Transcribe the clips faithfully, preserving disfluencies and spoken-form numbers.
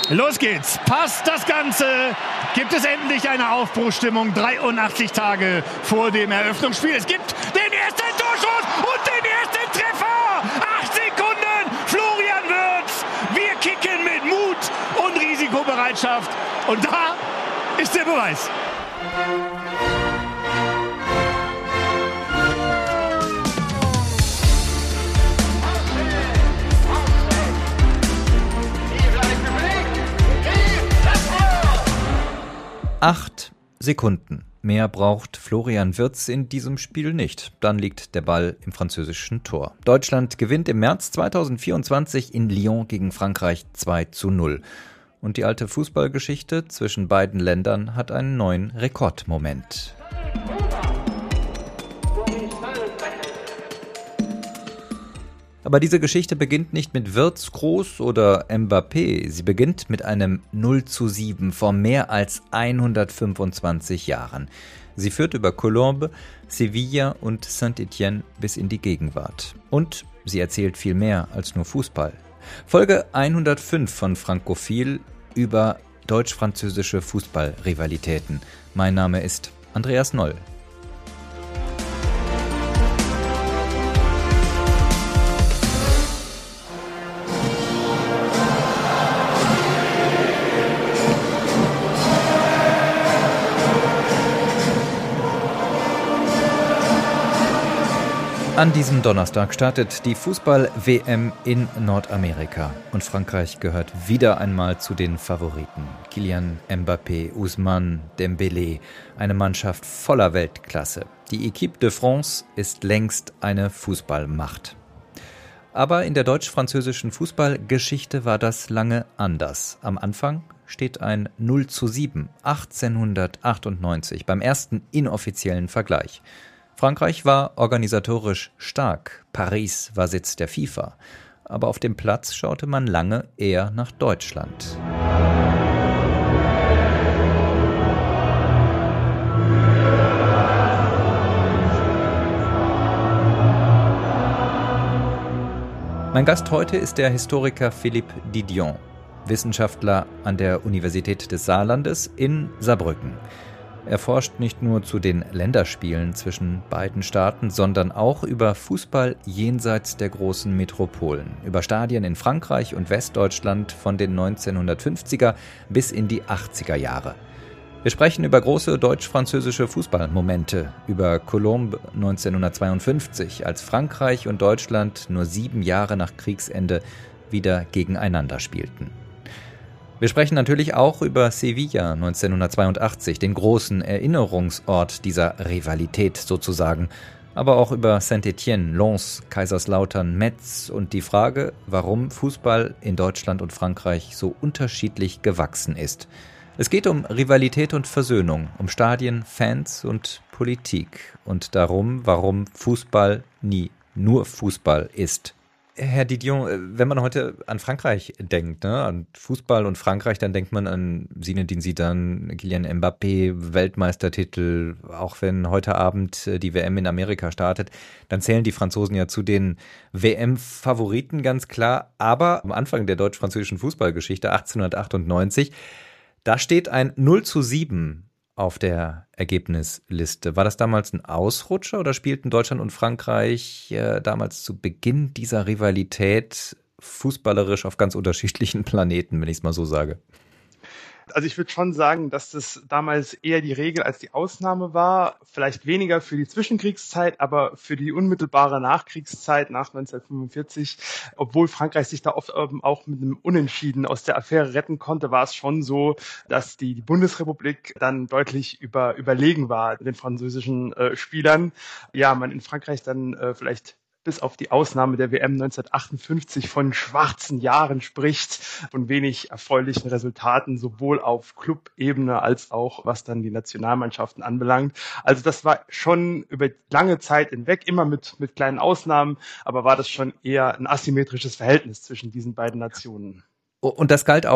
Los geht's. Passt das Ganze. Gibt es endlich eine Aufbruchsstimmung dreiundachtzig Tage vor dem Eröffnungsspiel. Es gibt den ersten Torschuss und den ersten Treffer. Acht Sekunden. Florian Wirtz. Wir kicken mit Mut und Risikobereitschaft. Und da ist der Beweis. Acht Sekunden. Mehr braucht Florian Wirtz in diesem Spiel nicht. Dann liegt der Ball im französischen Tor. Deutschland gewinnt im März zweitausendvierundzwanzig in Lyon gegen Frankreich zwei zu null. Und die alte Fußballgeschichte zwischen beiden Ländern hat einen neuen Rekordmoment. Aber diese Geschichte beginnt nicht mit Wirtz, Kroos oder Mbappé. Sie beginnt mit einem null zu sieben vor mehr als hundertfünfundzwanzig Jahren. Sie führt über Colombes, Sevilla und Saint-Étienne bis in die Gegenwart. Und sie erzählt viel mehr als nur Fußball. Folge hundertfünf von Frankophil über deutsch-französische Fußballrivalitäten. Mein Name ist Andreas Noll. An diesem Donnerstag startet die Fußball-W M in Nordamerika und Frankreich gehört wieder einmal zu den Favoriten. Kylian Mbappé, Ousmane Dembélé, eine Mannschaft voller Weltklasse. Die Équipe de France ist längst eine Fußballmacht. Aber in der deutsch-französischen Fußballgeschichte war das lange anders. Am Anfang steht ein null zu sieben, achtzehnhundertachtundneunzig, beim ersten inoffiziellen Vergleich. Frankreich war organisatorisch stark, Paris war Sitz der FIFA, aber auf dem Platz schaute man lange eher nach Deutschland. Mein Gast heute ist der Historiker Philippe Didion, Wissenschaftler an der Universität des Saarlandes in Saarbrücken. Er forscht nicht nur zu den Länderspielen zwischen beiden Staaten, sondern auch über Fußball jenseits der großen Metropolen, über Stadien in Frankreich und Westdeutschland von den neunzehnhundertfünfziger bis in die achtziger Jahre. Wir sprechen über große deutsch-französische Fußballmomente, über Colombes neunzehnhundertzweiundfünfzig, als Frankreich und Deutschland nur sieben Jahre nach Kriegsende wieder gegeneinander spielten. Wir sprechen natürlich auch über Sevilla neunzehnhundertzweiundachtzig, den großen Erinnerungsort dieser Rivalität sozusagen, aber auch über Saint-Étienne, Lens, Kaiserslautern, Metz und die Frage, warum Fußball in Deutschland und Frankreich so unterschiedlich gewachsen ist. Es geht um Rivalität und Versöhnung, um Stadien, Fans und Politik und darum, warum Fußball nie nur Fußball ist. Herr Didion, wenn man heute an Frankreich denkt, ne, an Fußball und Frankreich, dann denkt man an Zinedine Zidane, Kylian Mbappé, Weltmeistertitel. Auch wenn heute Abend die W M in Amerika startet, dann zählen die Franzosen ja zu den W M-Favoriten, ganz klar. Aber am Anfang der deutsch-französischen Fußballgeschichte, achtzehnhundertachtundneunzig, da steht ein null zu sieben auf der Ergebnisliste. War das damals ein Ausrutscher oder spielten Deutschland und Frankreich äh, damals zu Beginn dieser Rivalität fußballerisch auf ganz unterschiedlichen Planeten, wenn ich es mal so sage? Also ich würde schon sagen, dass das damals eher die Regel als die Ausnahme war. Vielleicht weniger für die Zwischenkriegszeit, aber für die unmittelbare Nachkriegszeit nach neunzehnhundertfünfundvierzig, obwohl Frankreich sich da oft auch mit einem Unentschieden aus der Affäre retten konnte, war es schon so, dass die, die Bundesrepublik dann deutlich über, überlegen war den französischen äh, Spielern. Ja, man in Frankreich dann äh, vielleicht bis auf die Ausnahme der W M neunzehnhundertachtundfünfzig von schwarzen Jahren spricht, von wenig erfreulichen Resultaten, sowohl auf Clubebene als auch was dann die Nationalmannschaften anbelangt. Also das war schon über lange Zeit hinweg, immer mit, mit kleinen Ausnahmen, aber war das schon eher ein asymmetrisches Verhältnis zwischen diesen beiden Nationen. Und das galt auch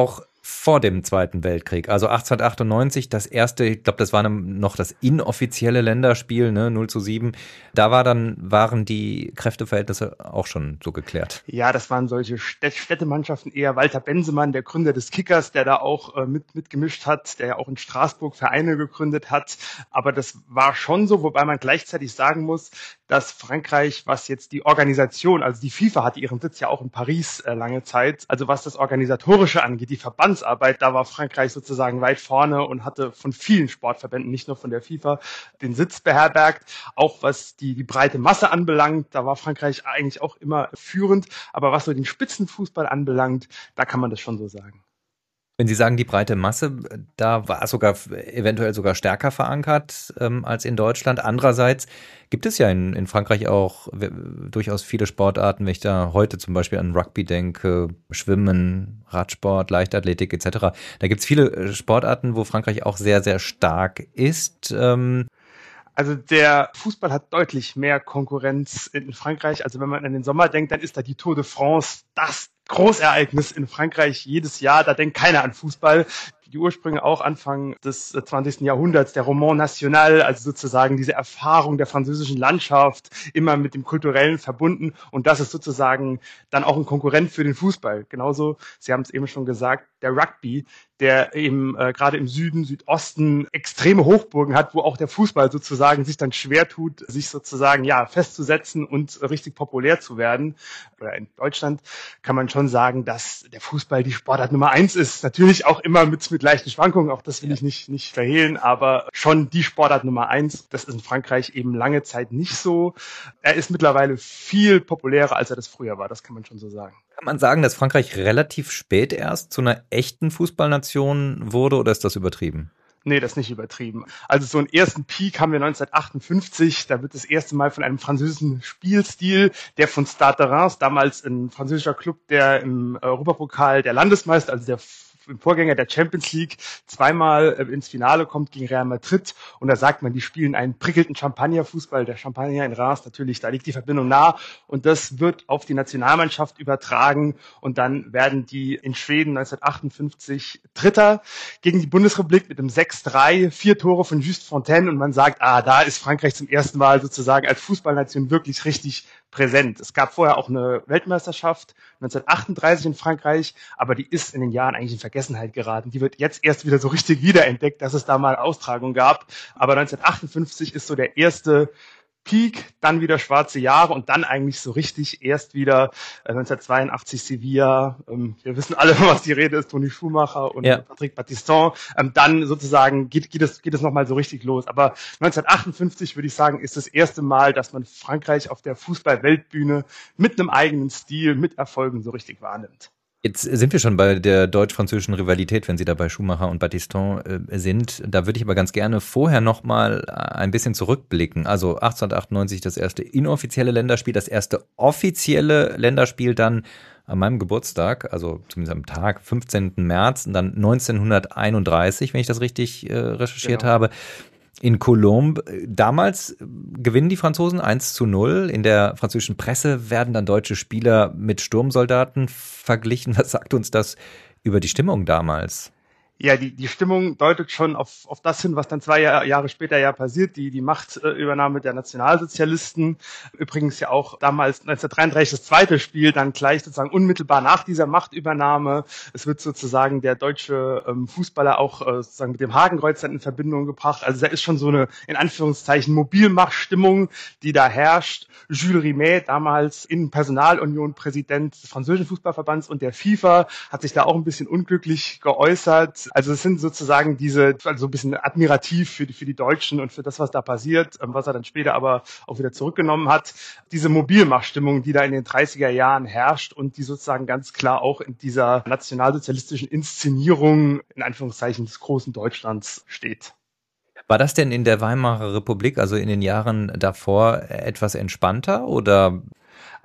vor dem Zweiten Weltkrieg. Also achtzehnhundertachtundneunzig, das erste, ich glaube, das war noch das inoffizielle Länderspiel, ne, null zu sieben. Da war dann, waren die Kräfteverhältnisse auch schon so geklärt. Ja, das waren solche Städtemannschaften, eher Walter Bensemann, der Gründer des Kickers, der da auch äh, mit mitgemischt hat, der ja auch in Straßburg Vereine gegründet hat. Aber das war schon so, wobei man gleichzeitig sagen muss, dass Frankreich, was jetzt die Organisation, also die FIFA hatte ihren Sitz ja auch in Paris äh, lange Zeit, also was das Organisatorische angeht, die Verbandsarbeit, da war Frankreich sozusagen weit vorne und hatte von vielen Sportverbänden, nicht nur von der FIFA, den Sitz beherbergt. Auch was die, die breite Masse anbelangt, da war Frankreich eigentlich auch immer führend. Aber was so den Spitzenfußball anbelangt, da kann man das schon so sagen. Wenn Sie sagen, die breite Masse, da war es sogar eventuell sogar stärker verankert ähm, als in Deutschland. Andererseits gibt es ja in, in Frankreich auch w- durchaus viele Sportarten, wenn ich da heute zum Beispiel an Rugby denke, Schwimmen, Radsport, Leichtathletik et cetera. Da gibt es viele Sportarten, wo Frankreich auch sehr, sehr stark ist. Ähm, Also der Fußball hat deutlich mehr Konkurrenz in Frankreich. Also wenn man an den Sommer denkt, dann ist da die Tour de France das Großereignis in Frankreich jedes Jahr. Da denkt keiner an Fußball. Die Ursprünge auch Anfang des zwanzigsten Jahrhunderts, der Roman National, also sozusagen diese Erfahrung der französischen Landschaft, immer mit dem Kulturellen verbunden. Und das ist sozusagen dann auch ein Konkurrent für den Fußball. Genauso, Sie haben es eben schon gesagt, der Rugby, der eben äh, gerade im Süden, Südosten extreme Hochburgen hat, wo auch der Fußball sozusagen sich dann schwer tut, sich sozusagen ja festzusetzen und äh, richtig populär zu werden. Oder in Deutschland kann man schon sagen, dass der Fußball die Sportart Nummer eins ist. Natürlich auch immer mit, mit leichten Schwankungen, auch das will ich nicht, nicht verhehlen, aber schon die Sportart Nummer eins. Das ist in Frankreich eben lange Zeit nicht so. Er ist mittlerweile viel populärer, als er das früher war, das kann man schon so sagen. Kann man sagen, dass Frankreich relativ spät erst zu einer echten Fußballnation wurde, oder ist das übertrieben? Nee, das ist nicht übertrieben. Also so einen ersten Peak haben wir neunzehnhundertachtundfünfzig. Da wird das erste Mal von einem französischen Spielstil, der von Stade de Reims, damals ein französischer Club, der im Europapokal der Landesmeister, also der im Vorgänger der Champions League, zweimal ins Finale kommt gegen Real Madrid. Und da sagt man, die spielen einen prickelnden Champagnerfußball. Der Champagner in Reims, natürlich, da liegt die Verbindung nah. Und das wird auf die Nationalmannschaft übertragen. Und dann werden die in Schweden neunzehnhundertachtundfünfzig Dritter gegen die Bundesrepublik mit einem sechs drei, vier Tore von Just Fontaine. Und man sagt, ah, da ist Frankreich zum ersten Mal sozusagen als Fußballnation wirklich richtig präsent. Es gab vorher auch eine Weltmeisterschaft neunzehnhundertachtunddreißig in Frankreich, aber die ist in den Jahren eigentlich in Vergessenheit geraten. Die wird jetzt erst wieder so richtig wiederentdeckt, dass es da mal Austragungen gab. Aber neunzehnhundertachtundfünfzig ist so der erste Peak, dann wieder schwarze Jahre und dann eigentlich so richtig erst wieder äh, neunzehnhundertzweiundachtzig Sevilla. Ähm, wir wissen alle, was die Rede ist, Toni Schumacher und ja. Patrick Battiston. Ähm, dann sozusagen geht, geht es, geht es nochmal so richtig los. Aber neunzehnhundertachtundfünfzig würde ich sagen, ist das erste Mal, dass man Frankreich auf der Fußball-Weltbühne mit einem eigenen Stil, mit Erfolgen so richtig wahrnimmt. Jetzt sind wir schon bei der deutsch-französischen Rivalität, wenn Sie da bei Schumacher und Battiston äh, sind. Da würde ich aber ganz gerne vorher noch mal ein bisschen zurückblicken. Also achtzehnhundertachtundneunzig das erste inoffizielle Länderspiel, das erste offizielle Länderspiel dann an meinem Geburtstag, also zumindest am Tag, fünfzehnten März, und dann neunzehnhunderteinunddreißig, wenn ich das richtig äh, recherchiert genau. habe. In Colombes. Damals gewinnen die Franzosen eins zu null. In der französischen Presse werden dann deutsche Spieler mit Sturmsoldaten verglichen. Was sagt uns das über die Stimmung damals? Ja, die, die Stimmung deutet schon auf, auf das hin, was dann zwei Jahr, Jahre später ja passiert, die, die Machtübernahme der Nationalsozialisten. Übrigens ja auch damals neunzehnhundertdreiunddreißig das zweite Spiel, dann gleich sozusagen unmittelbar nach dieser Machtübernahme. Es wird sozusagen der deutsche ähm, Fußballer auch äh, sozusagen mit dem Hakenkreuz dann in Verbindung gebracht. Also da ist schon so eine, in Anführungszeichen, Mobilmachtstimmung, die da herrscht. Jules Rimet, damals in Personalunion Präsident des französischen Fußballverbands und der FIFA, hat sich da auch ein bisschen unglücklich geäußert. Also es sind sozusagen diese, also so ein bisschen admirativ für die, für die Deutschen und für das, was da passiert, was er dann später aber auch wieder zurückgenommen hat. Diese Mobilmachtstimmung, die da in den dreißiger Jahren herrscht und die sozusagen ganz klar auch in dieser nationalsozialistischen Inszenierung, in Anführungszeichen, des großen Deutschlands steht. War das denn in der Weimarer Republik, also in den Jahren davor, etwas entspannter oder?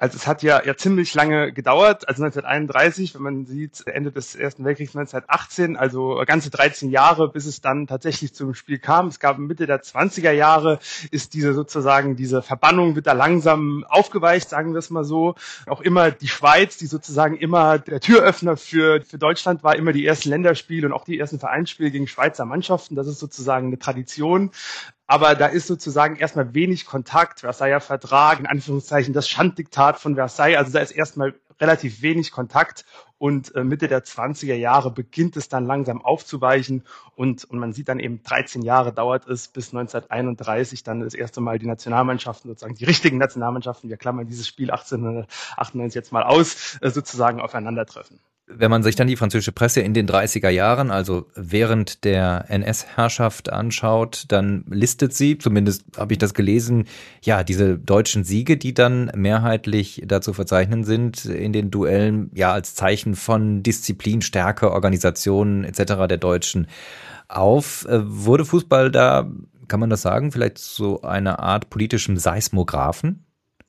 Also es hat ja, ja ziemlich lange gedauert, also neunzehnhunderteinunddreißig, wenn man sieht, Ende des Ersten Weltkriegs neunzehnhundertachtzehn, also ganze dreizehn Jahre, bis es dann tatsächlich zum Spiel kam. Es gab Mitte der zwanziger Jahre, ist diese sozusagen, diese Verbannung wird da langsam aufgeweicht, sagen wir es mal so. Auch immer die Schweiz, die sozusagen immer der Türöffner für, für Deutschland war, immer die ersten Länderspiele und auch die ersten Vereinsspiele gegen Schweizer Mannschaften. Das ist sozusagen eine Tradition. Aber da ist sozusagen erstmal wenig Kontakt, Versailler Vertrag, in Anführungszeichen das Schanddiktat von Versailles, also da ist erstmal relativ wenig Kontakt und äh, Mitte der zwanziger Jahre beginnt es dann langsam aufzuweichen und, und man sieht dann eben dreizehn Jahre dauert es, bis neunzehnhunderteinunddreißig dann das erste Mal die Nationalmannschaften, sozusagen die richtigen Nationalmannschaften, wir klammern dieses Spiel achtzehnhundertachtundneunzig jetzt mal aus, äh, sozusagen aufeinandertreffen. Wenn man sich dann die französische Presse in den dreißiger Jahren, also während der N S-Herrschaft anschaut, dann listet sie, zumindest habe ich das gelesen, ja, diese deutschen Siege, die dann mehrheitlich dazu verzeichnen sind, in den Duellen, ja, als Zeichen von Disziplin, Stärke, Organisation et cetera der Deutschen auf. Wurde Fußball da, kann man das sagen, vielleicht so eine Art politischem Seismographen?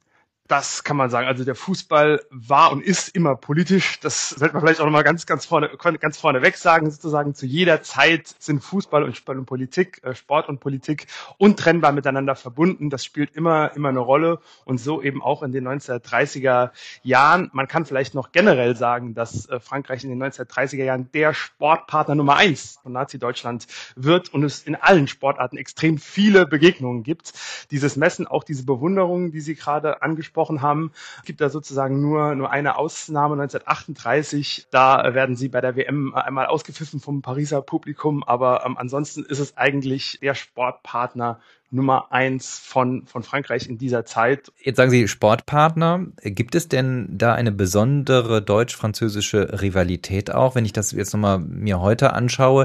Das kann man sagen. Also der Fußball war und ist immer politisch. Das sollte man vielleicht auch nochmal ganz, ganz vorne, ganz vorne weg sagen. Sozusagen zu jeder Zeit sind Fußball und Sport und Politik, Sport und Politik untrennbar miteinander verbunden. Das spielt immer, immer eine Rolle. Und so eben auch in den neunzehnhundertdreißiger Jahren. Man kann vielleicht noch generell sagen, dass Frankreich in den neunzehnhundertdreißiger Jahren der Sportpartner Nummer eins von Nazi-Deutschland wird und es in allen Sportarten extrem viele Begegnungen gibt. Dieses Messen, auch diese Bewunderung, die Sie gerade angesprochen haben. Es gibt da sozusagen nur, nur eine Ausnahme, neunzehnhundertachtunddreißig. Da werden sie bei der W M einmal ausgepfiffen vom Pariser Publikum, aber ähm, ansonsten ist es eigentlich der Sportpartner Nummer eins von, von Frankreich in dieser Zeit. Jetzt sagen Sie Sportpartner. Gibt es denn da eine besondere deutsch-französische Rivalität auch, wenn ich das jetzt nochmal mir heute anschaue?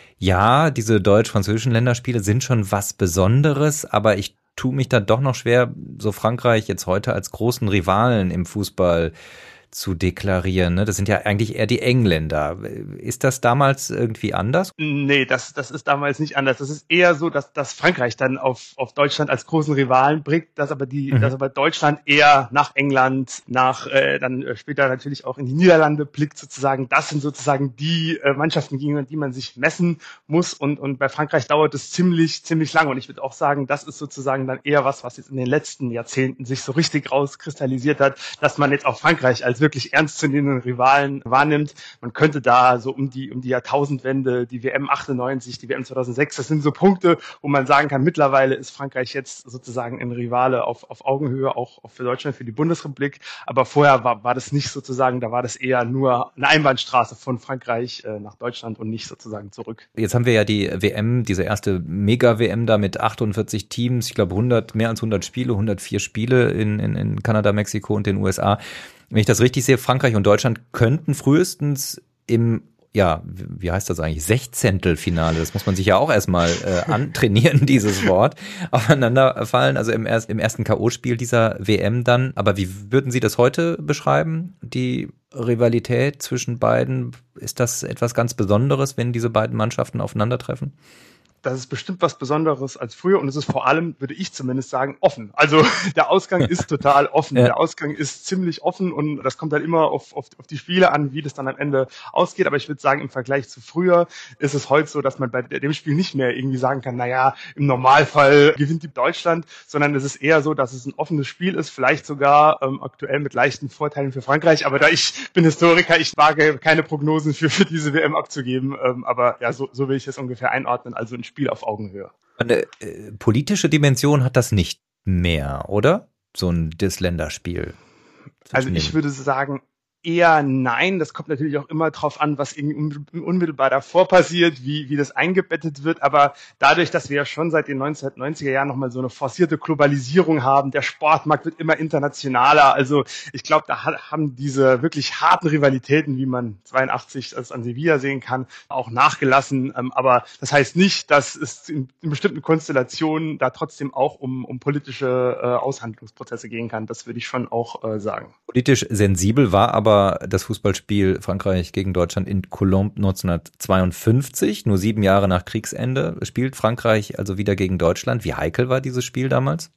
Ja, diese deutsch-französischen Länderspiele sind schon was Besonderes, aber ich tue mich da doch noch schwer, so Frankreich jetzt heute als großen Rivalen im Fußball zu deklarieren. Ne? Das sind ja eigentlich eher die Engländer. Ist das damals irgendwie anders? Nee, das, das ist damals nicht anders. Das ist eher so, dass, dass Frankreich dann auf, auf Deutschland als großen Rivalen blickt, dass aber die, mhm. dass aber Deutschland eher nach England, nach äh, dann später natürlich auch in die Niederlande blickt sozusagen. Das sind sozusagen die äh, Mannschaften, gegen die man sich messen muss. Und, und bei Frankreich dauert es ziemlich, ziemlich lange. Und ich würde auch sagen, das ist sozusagen dann eher was, was jetzt in den letzten Jahrzehnten sich so richtig rauskristallisiert hat, dass man jetzt auch Frankreich als wirklich ernstzunehmenden Rivalen wahrnimmt. Man könnte da so um die um die Jahrtausendwende, die W M achtundneunzig, die W M zweitausendsechs, das sind so Punkte, wo man sagen kann, mittlerweile ist Frankreich jetzt sozusagen ein Rivale auf auf Augenhöhe, auch, auch für Deutschland, für die Bundesrepublik. Aber vorher war war das nicht sozusagen, da war das eher nur eine Einbahnstraße von Frankreich äh, nach Deutschland und nicht sozusagen zurück. Jetzt haben wir ja die W M, diese erste Mega-W M da mit achtundvierzig Teams, ich glaube hundert, mehr als hundert Spiele, hundertvier Spiele in, in, in Kanada, Mexiko und den U S A. Wenn ich das richtig sehe, Frankreich und Deutschland könnten frühestens im, ja, wie heißt das eigentlich, Sechzehntelfinale, das muss man sich ja auch erstmal äh, antrainieren, dieses Wort, aufeinander fallen, also im, erst, im ersten K O-Spiel dieser W M dann. Aber wie würden Sie das heute beschreiben, die Rivalität zwischen beiden? Ist das etwas ganz Besonderes, wenn diese beiden Mannschaften aufeinandertreffen? Das ist bestimmt was Besonderes als früher und es ist vor allem, würde ich zumindest sagen, offen. Also der Ausgang ist total offen. Ja. Der Ausgang ist ziemlich offen und das kommt dann immer auf, auf, auf die Spiele an, wie das dann am Ende ausgeht. Aber ich würde sagen, im Vergleich zu früher ist es heute so, dass man bei dem Spiel nicht mehr irgendwie sagen kann, naja, im Normalfall gewinnt die Deutschland, sondern es ist eher so, dass es ein offenes Spiel ist, vielleicht sogar ähm, aktuell mit leichten Vorteilen für Frankreich. Aber da ich bin Historiker, ich wage keine Prognosen für, für diese W M abzugeben. Ähm, aber ja, so, so will ich es ungefähr einordnen. Also ein Spiel auf Augenhöhe. Eine äh, politische Dimension hat das nicht mehr, oder? So ein das Länderspiel. Also ich würde sagen, eher nein. Das kommt natürlich auch immer drauf an, was irgendwie unmittelbar davor passiert, wie, wie das eingebettet wird. Aber dadurch, dass wir ja schon seit den neunzehnhundertneunziger Jahren nochmal so eine forcierte Globalisierung haben, der Sportmarkt wird immer internationaler. Also ich glaube, da haben diese wirklich harten Rivalitäten, wie man zweiundachtzig das an Sevilla sehen kann, auch nachgelassen. Aber das heißt nicht, dass es in, in bestimmten Konstellationen da trotzdem auch um, um politische äh, Aushandlungsprozesse gehen kann. Das würde ich schon auch äh, sagen. Politisch sensibel war aber das Fußballspiel Frankreich gegen Deutschland in Colombes neunzehnhundertzweiundfünfzig, nur sieben Jahre nach Kriegsende, spielt Frankreich also wieder gegen Deutschland. Wie heikel war dieses Spiel damals?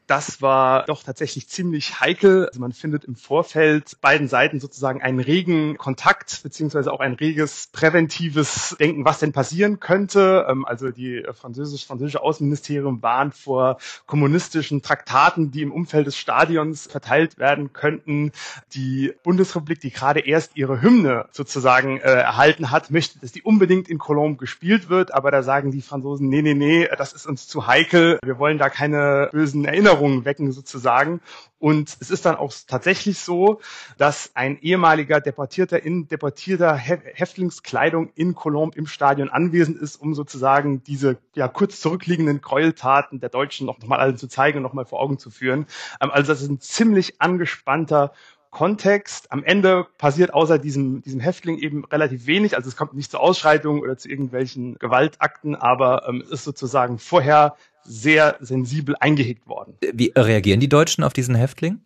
Das war doch tatsächlich ziemlich heikel. Also man findet im Vorfeld beiden Seiten sozusagen einen regen Kontakt beziehungsweise auch ein reges präventives Denken, was denn passieren könnte. Also die französisch, französische Außenministerium warnt vor kommunistischen Traktaten, die im Umfeld des Stadions verteilt werden könnten. Die Bundesrepublik, die gerade erst ihre Hymne sozusagen äh, erhalten hat, möchte, dass die unbedingt in Colombes gespielt wird. Aber da sagen die Franzosen, nee, nee, nee, das ist uns zu heikel. Wir wollen da keine bösen Erinnerungen wecken sozusagen. Und es ist dann auch tatsächlich so, dass ein ehemaliger Deportierter in deportierter Häftlingskleidung in Colombes im Stadion anwesend ist, um sozusagen diese ja kurz zurückliegenden Gräueltaten der Deutschen noch mal allen zu zeigen und noch mal vor Augen zu führen. Also das ist ein ziemlich angespannter Kontext. Am Ende passiert außer diesem, diesem Häftling eben relativ wenig. Also es kommt nicht zu Ausschreitungen oder zu irgendwelchen Gewaltakten, aber ähm, es ist sozusagen vorher sehr sensibel eingehegt worden. Wie reagieren die Deutschen auf diesen Häftling?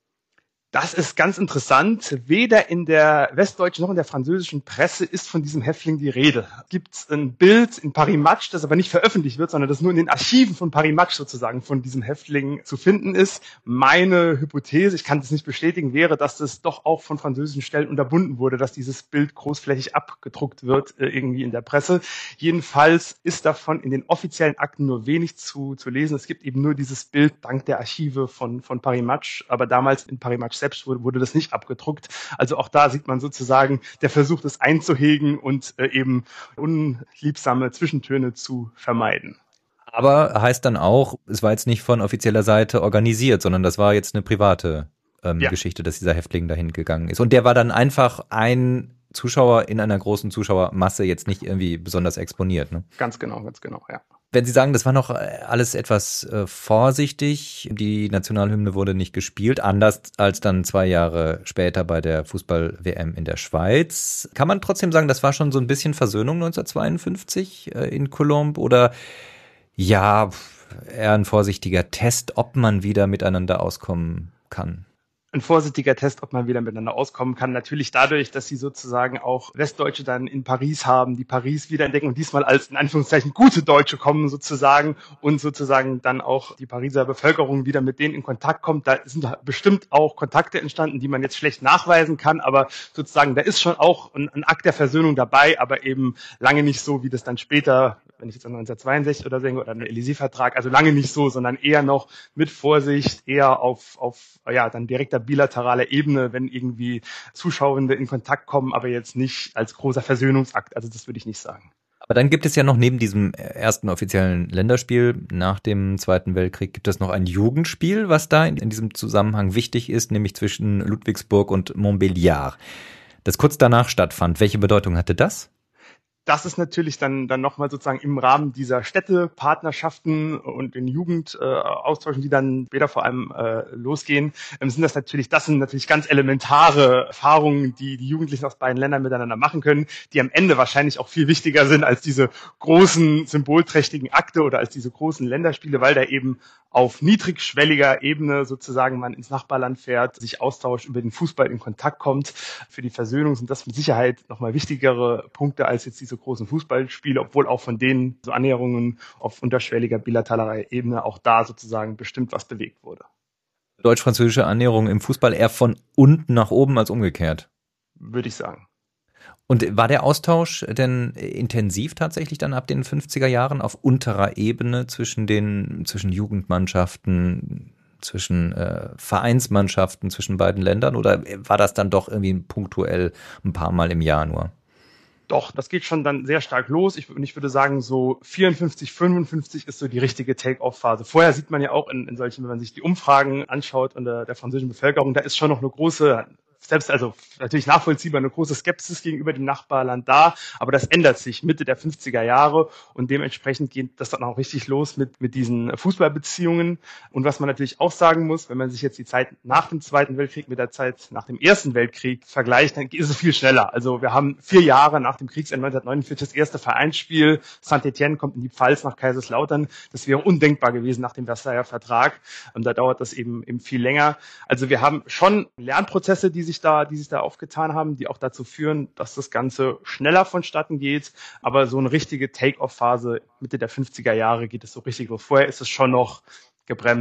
Das ist ganz interessant. Weder in der westdeutschen noch in der französischen Presse ist von diesem Häftling die Rede. Es gibt ein Bild in Paris Match, das aber nicht veröffentlicht wird, sondern das nur in den Archiven von Paris Match sozusagen von diesem Häftling zu finden ist. Meine Hypothese, ich kann das nicht bestätigen, wäre, dass das doch auch von französischen Stellen unterbunden wurde, dass dieses Bild großflächig abgedruckt wird äh, irgendwie in der Presse. Jedenfalls ist davon in den offiziellen Akten nur wenig zu, zu lesen. Es gibt eben nur dieses Bild dank der Archive von, von Paris Match, aber damals in Paris Match selbst wurde, wurde das nicht abgedruckt. Also auch da sieht man sozusagen der Versuch, das einzuhegen und äh, eben unliebsame Zwischentöne zu vermeiden. Aber heißt dann auch, es war jetzt nicht von offizieller Seite organisiert, sondern das war jetzt eine private ähm, ja. Geschichte, dass dieser Häftling dahin gegangen ist. Und der war dann einfach ein Zuschauer in einer großen Zuschauermasse, jetzt nicht irgendwie besonders exponiert. Ne? Ganz genau, ganz genau, ja. Wenn Sie sagen, das war noch alles etwas äh, vorsichtig, die Nationalhymne wurde nicht gespielt, anders als dann zwei Jahre später bei der Fußball-W M in der Schweiz. Kann man trotzdem sagen, das war schon so ein bisschen Versöhnung neunzehnhundertzweiundfünfzig äh, in Colombes oder ja, eher ein vorsichtiger Test, ob man wieder miteinander auskommen kann? Ein vorsichtiger Test, ob man wieder miteinander auskommen kann. Natürlich dadurch, dass sie sozusagen auch Westdeutsche dann in Paris haben, die Paris wiederentdecken und diesmal als in Anführungszeichen gute Deutsche kommen sozusagen und sozusagen dann auch die Pariser Bevölkerung wieder mit denen in Kontakt kommt. Da sind bestimmt auch Kontakte entstanden, die man jetzt schlecht nachweisen kann, aber sozusagen da ist schon auch ein, ein Akt der Versöhnung dabei, aber eben lange nicht so, wie das dann später, wenn ich jetzt an neunzehnhundertzweiundsechzig oder denke, oder einen Élysée-Vertrag, also lange nicht so, sondern eher noch mit Vorsicht, eher auf, auf ja, dann direkter bilateraler Ebene, wenn irgendwie Zuschauende in Kontakt kommen, aber jetzt nicht als großer Versöhnungsakt. Also das würde ich nicht sagen. Aber dann gibt es ja noch neben diesem ersten offiziellen Länderspiel nach dem Zweiten Weltkrieg, gibt es noch ein Jugendspiel, was da in, in diesem Zusammenhang wichtig ist, nämlich zwischen Ludwigsburg und Montbéliard, das kurz danach stattfand. Welche Bedeutung hatte das? Das ist natürlich dann dann nochmal sozusagen im Rahmen dieser Städtepartnerschaften und den Jugendaustauschen, äh, die dann später vor allem äh, losgehen, ähm, sind das natürlich, das sind natürlich ganz elementare Erfahrungen, die die Jugendlichen aus beiden Ländern miteinander machen können, die am Ende wahrscheinlich auch viel wichtiger sind als diese großen symbolträchtigen Akte oder als diese großen Länderspiele, weil da eben auf niedrigschwelliger Ebene sozusagen man ins Nachbarland fährt, sich austauscht, über den Fußball in Kontakt kommt. Für die Versöhnung sind das mit Sicherheit nochmal wichtigere Punkte als jetzt diese großen Fußballspiele, obwohl auch von denen so Annäherungen auf unterschwelliger bilateraler Ebene auch da sozusagen bestimmt was bewegt wurde. Deutsch-französische Annäherung im Fußball eher von unten nach oben als umgekehrt? Würde ich sagen. Und war der Austausch denn intensiv tatsächlich dann ab den fünfziger Jahren auf unterer Ebene zwischen den zwischen Jugendmannschaften, zwischen äh, Vereinsmannschaften, zwischen beiden Ländern? Oder war das dann doch irgendwie punktuell ein paar Mal im Jahr nur? Doch, das geht schon dann sehr stark los. Ich, ich würde sagen, so vierundfünfzig, fünfundfünfzig ist so die richtige Take-off-Phase. Vorher sieht man ja auch in, in solchen, wenn man sich die Umfragen anschaut unter der französischen Bevölkerung, da ist schon noch eine große, selbst also natürlich nachvollziehbar, eine große Skepsis gegenüber dem Nachbarland da, aber das ändert sich Mitte der fünfziger Jahre und dementsprechend geht das dann auch richtig los mit mit diesen Fußballbeziehungen. Und was man natürlich auch sagen muss, wenn man sich jetzt die Zeit nach dem Zweiten Weltkrieg mit der Zeit nach dem Ersten Weltkrieg vergleicht, dann ist es viel schneller. Also wir haben vier Jahre nach dem Kriegsende neunzehnhundertneunundvierzig das erste Vereinsspiel, Saint-Étienne kommt in die Pfalz nach Kaiserslautern, das wäre undenkbar gewesen nach dem Versailler Vertrag, und da dauert das eben eben viel länger. Also wir haben schon Lernprozesse, die sich da, die sich da aufgetan haben, die auch dazu führen, dass das Ganze schneller vonstatten geht. Aber so eine richtige Take-off-Phase Mitte der fünfziger Jahre geht es so richtig los. Vorher ist es schon noch gebremst.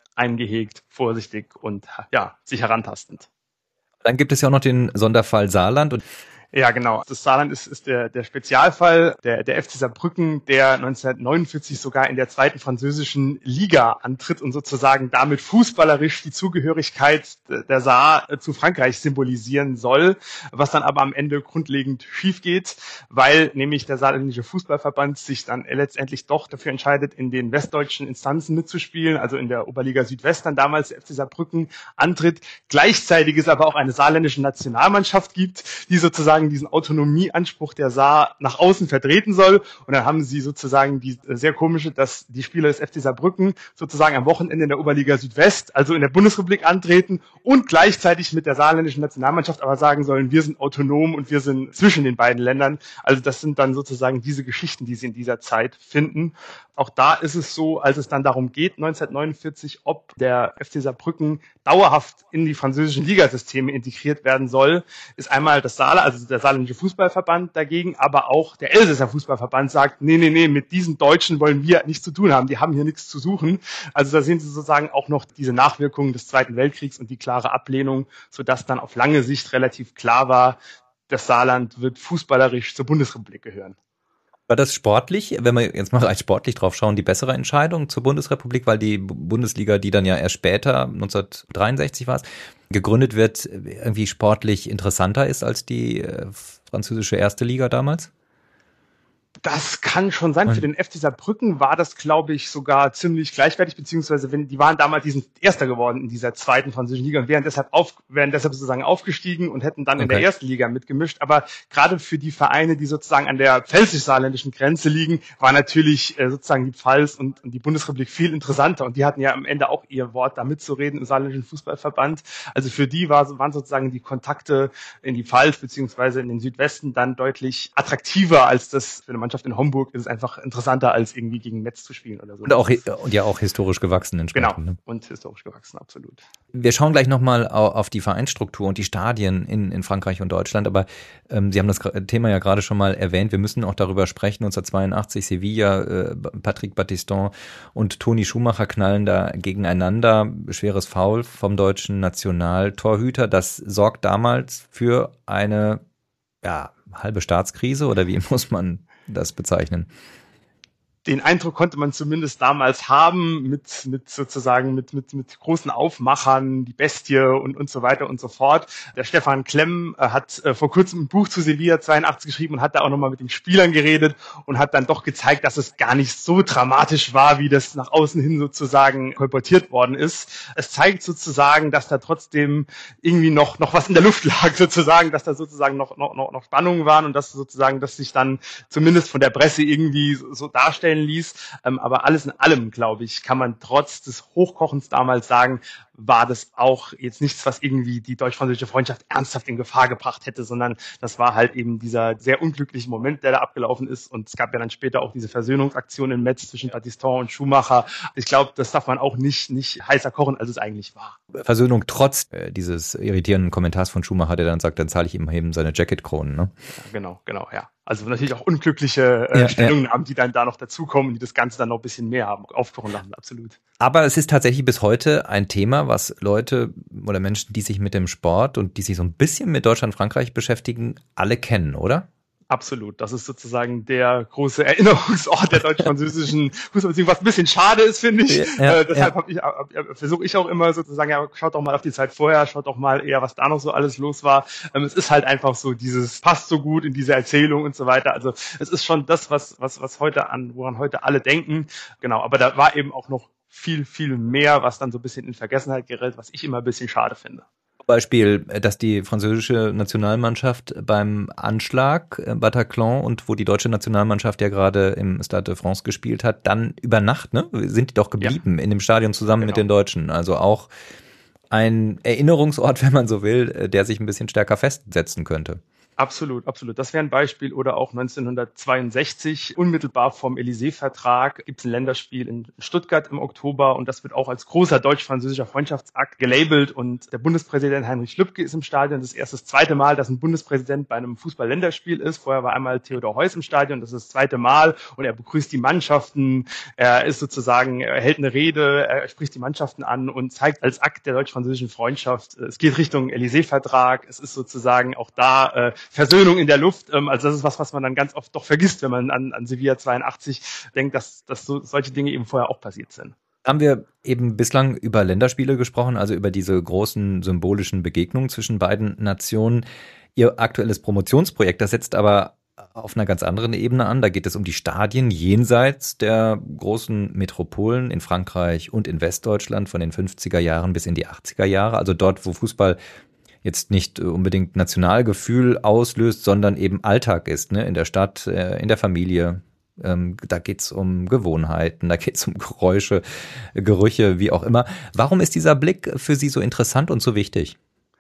eingehegt, vorsichtig und ja, sich herantastend. Dann gibt es ja auch noch den Sonderfall Saarland. Und ja, genau. Das Saarland ist, ist der, der Spezialfall, der, der F C Saarbrücken, der neunzehnhundertneunundvierzig sogar in der zweiten französischen Liga antritt und sozusagen damit fußballerisch die Zugehörigkeit der Saar zu Frankreich symbolisieren soll, was dann aber am Ende grundlegend schief geht, weil nämlich der saarländische Fußballverband sich dann letztendlich doch dafür entscheidet, in den westdeutschen Instanzen mitzuspielen, also in der Oberliga Südwest dann damals der F C Saarbrücken antritt. Gleichzeitig es aber auch eine saarländische Nationalmannschaft gibt, die sozusagen diesen Autonomieanspruch der Saar nach außen vertreten soll. Und dann haben sie sozusagen die sehr komische, dass die Spieler des F C Saarbrücken sozusagen am Wochenende in der Oberliga Südwest, also in der Bundesrepublik antreten und gleichzeitig mit der saarländischen Nationalmannschaft aber sagen sollen, wir sind autonom und wir sind zwischen den beiden Ländern. Also das sind dann sozusagen diese Geschichten, die sie in dieser Zeit finden. Auch da ist es so, als es dann darum geht, neunzehnhundertneunundvierzig, ob der F C Saarbrücken dauerhaft in die französischen Ligasysteme integriert werden soll, ist einmal das Saarland, also der saarländische Fußballverband dagegen, aber auch der Elsässer Fußballverband sagt, nee, nee, nee, mit diesen Deutschen wollen wir nichts zu tun haben, die haben hier nichts zu suchen. Also da sehen Sie sozusagen auch noch diese Nachwirkungen des Zweiten Weltkriegs und die klare Ablehnung, sodass dann auf lange Sicht relativ klar war, das Saarland wird fußballerisch zur Bundesrepublik gehören. War das sportlich, wenn wir jetzt mal rein sportlich drauf schauen, die bessere Entscheidung zur Bundesrepublik, weil die Bundesliga, die dann ja erst später, neunzehnhundertdreiundsechzig war es, gegründet wird, irgendwie sportlich interessanter ist als die äh, französische erste Liga damals? Das kann schon sein. Für den F C Saarbrücken war das, glaube ich, sogar ziemlich gleichwertig, beziehungsweise wenn die waren damals, die sind Erster geworden in dieser zweiten französischen Liga und wären deshalb auf, wären deshalb sozusagen aufgestiegen und hätten dann okay. in der ersten Liga mitgemischt. Aber gerade für die Vereine, die sozusagen an der pfälzisch-saarländischen Grenze liegen, war natürlich äh, sozusagen die Pfalz und, und die Bundesrepublik viel interessanter. Und die hatten ja am Ende auch ihr Wort da mitzureden im saarländischen Fußballverband. Also für die war, waren sozusagen die Kontakte in die Pfalz beziehungsweise in den Südwesten dann deutlich attraktiver als das für eine Mannschaft in Homburg ist es einfach interessanter, als irgendwie gegen Metz zu spielen oder so. Und auch und ja auch historisch gewachsen entsprechend. Genau, ne? Und historisch gewachsen, absolut. Wir schauen gleich nochmal auf die Vereinsstruktur und die Stadien in, in Frankreich und Deutschland, aber ähm, Sie haben das Thema ja gerade schon mal erwähnt, wir müssen auch darüber sprechen, neunzehnhundertzweiundachtzig Sevilla, äh, Patrick Battiston und Toni Schumacher knallen da gegeneinander, schweres Foul vom deutschen Nationaltorhüter, das sorgt damals für eine ja, halbe Staatskrise oder wie muss man das bezeichnen? Den Eindruck konnte man zumindest damals haben mit, mit sozusagen mit, mit, mit großen Aufmachern, die Bestie und, und so weiter und so fort. Der Stefan Klemm äh, hat äh, vor kurzem ein Buch zu Sevilla zweiundachtzig geschrieben und hat da auch nochmal mit den Spielern geredet und hat dann doch gezeigt, dass es gar nicht so dramatisch war, wie das nach außen hin sozusagen kolportiert worden ist. Es zeigt sozusagen, dass da trotzdem irgendwie noch, noch was in der Luft lag sozusagen, dass da sozusagen noch, noch, noch, noch Spannungen waren und dass sozusagen, dass sich dann zumindest von der Presse irgendwie so, so darstellen ließ. Ähm, aber alles in allem, glaube ich, kann man trotz des Hochkochens damals sagen, war das auch jetzt nichts, was irgendwie die deutsch-französische Freundschaft ernsthaft in Gefahr gebracht hätte, sondern das war halt eben dieser sehr unglückliche Moment, der da abgelaufen ist. Und es gab ja dann später auch diese Versöhnungsaktion in Metz zwischen Battiston und Schumacher. Ich glaube, das darf man auch nicht, nicht heißer kochen, als es eigentlich war. Versöhnung trotz äh, dieses irritierenden Kommentars von Schumacher, der dann sagt, dann zahle ich ihm eben seine Jacketkronen, ne? Ja, genau, genau, ja. Also natürlich auch unglückliche äh, ja, Stellungnahmen, ja. die dann da noch dazukommen, die das Ganze dann noch ein bisschen mehr haben, aufkochen lassen, absolut. Aber es ist tatsächlich bis heute ein Thema, was Leute oder Menschen, die sich mit dem Sport und die sich so ein bisschen mit Deutschland, Frankreich beschäftigen, alle kennen, oder? Absolut. Das ist sozusagen der große Erinnerungsort der deutsch-französischen Fußballbeziehung, was ein bisschen schade ist, finde ich. Ja, äh, deshalb ja. hab ich, äh, versuche ich auch immer sozusagen, ja, schaut doch mal auf die Zeit vorher, schaut doch mal eher, was da noch so alles los war. Ähm, es ist halt einfach so, dieses passt so gut in diese Erzählung und so weiter. Also es ist schon das, was, was, was heute an, woran heute alle denken. Genau. Aber da war eben auch noch viel, viel mehr, was dann so ein bisschen in Vergessenheit gerät, was ich immer ein bisschen schade finde. Beispiel, dass die französische Nationalmannschaft beim Anschlag Bataclan und wo die deutsche Nationalmannschaft ja gerade im Stade de France gespielt hat, dann über Nacht, ne, sind die doch geblieben ja. in dem Stadion zusammen genau. mit den Deutschen. Also auch ein Erinnerungsort, wenn man so will, der sich ein bisschen stärker festsetzen könnte. Absolut, absolut. Das wäre ein Beispiel. Oder auch neunzehnhundertzweiundsechzig, unmittelbar vom Élysée-Vertrag, gibt es ein Länderspiel in Stuttgart im Oktober und das wird auch als großer deutsch-französischer Freundschaftsakt gelabelt und der Bundespräsident Heinrich Lübke ist im Stadion. Das ist erst das zweite Mal, dass ein Bundespräsident bei einem Fußball-Länderspiel ist. Vorher war einmal Theodor Heuss im Stadion, das ist das zweite Mal und er begrüßt die Mannschaften, er ist sozusagen, er hält eine Rede, er spricht die Mannschaften an und zeigt als Akt der deutsch-französischen Freundschaft, es geht Richtung Élysée-Vertrag, es ist sozusagen auch da äh, Versöhnung in der Luft. Ähm, also das ist was, was man dann ganz oft doch vergisst, wenn man an, an Sevilla zweiundachtzig denkt, dass, dass so, solche Dinge eben vorher auch passiert sind. Haben wir eben bislang über Länderspiele gesprochen, also über diese großen symbolischen Begegnungen zwischen beiden Nationen. Ihr aktuelles Promotionsprojekt, das setzt aber auf einer ganz anderen Ebene an. Da geht es um die Stadien jenseits der großen Metropolen in Frankreich und in Westdeutschland von den fünfziger Jahren bis in die achtziger Jahre. Also dort, wo Fußball jetzt nicht unbedingt Nationalgefühl auslöst, sondern eben Alltag ist, ne? In der Stadt, in der Familie. Ähm, da geht's um Gewohnheiten, da geht's um Geräusche, Gerüche, wie auch immer. Warum ist dieser Blick für Sie so interessant und so wichtig?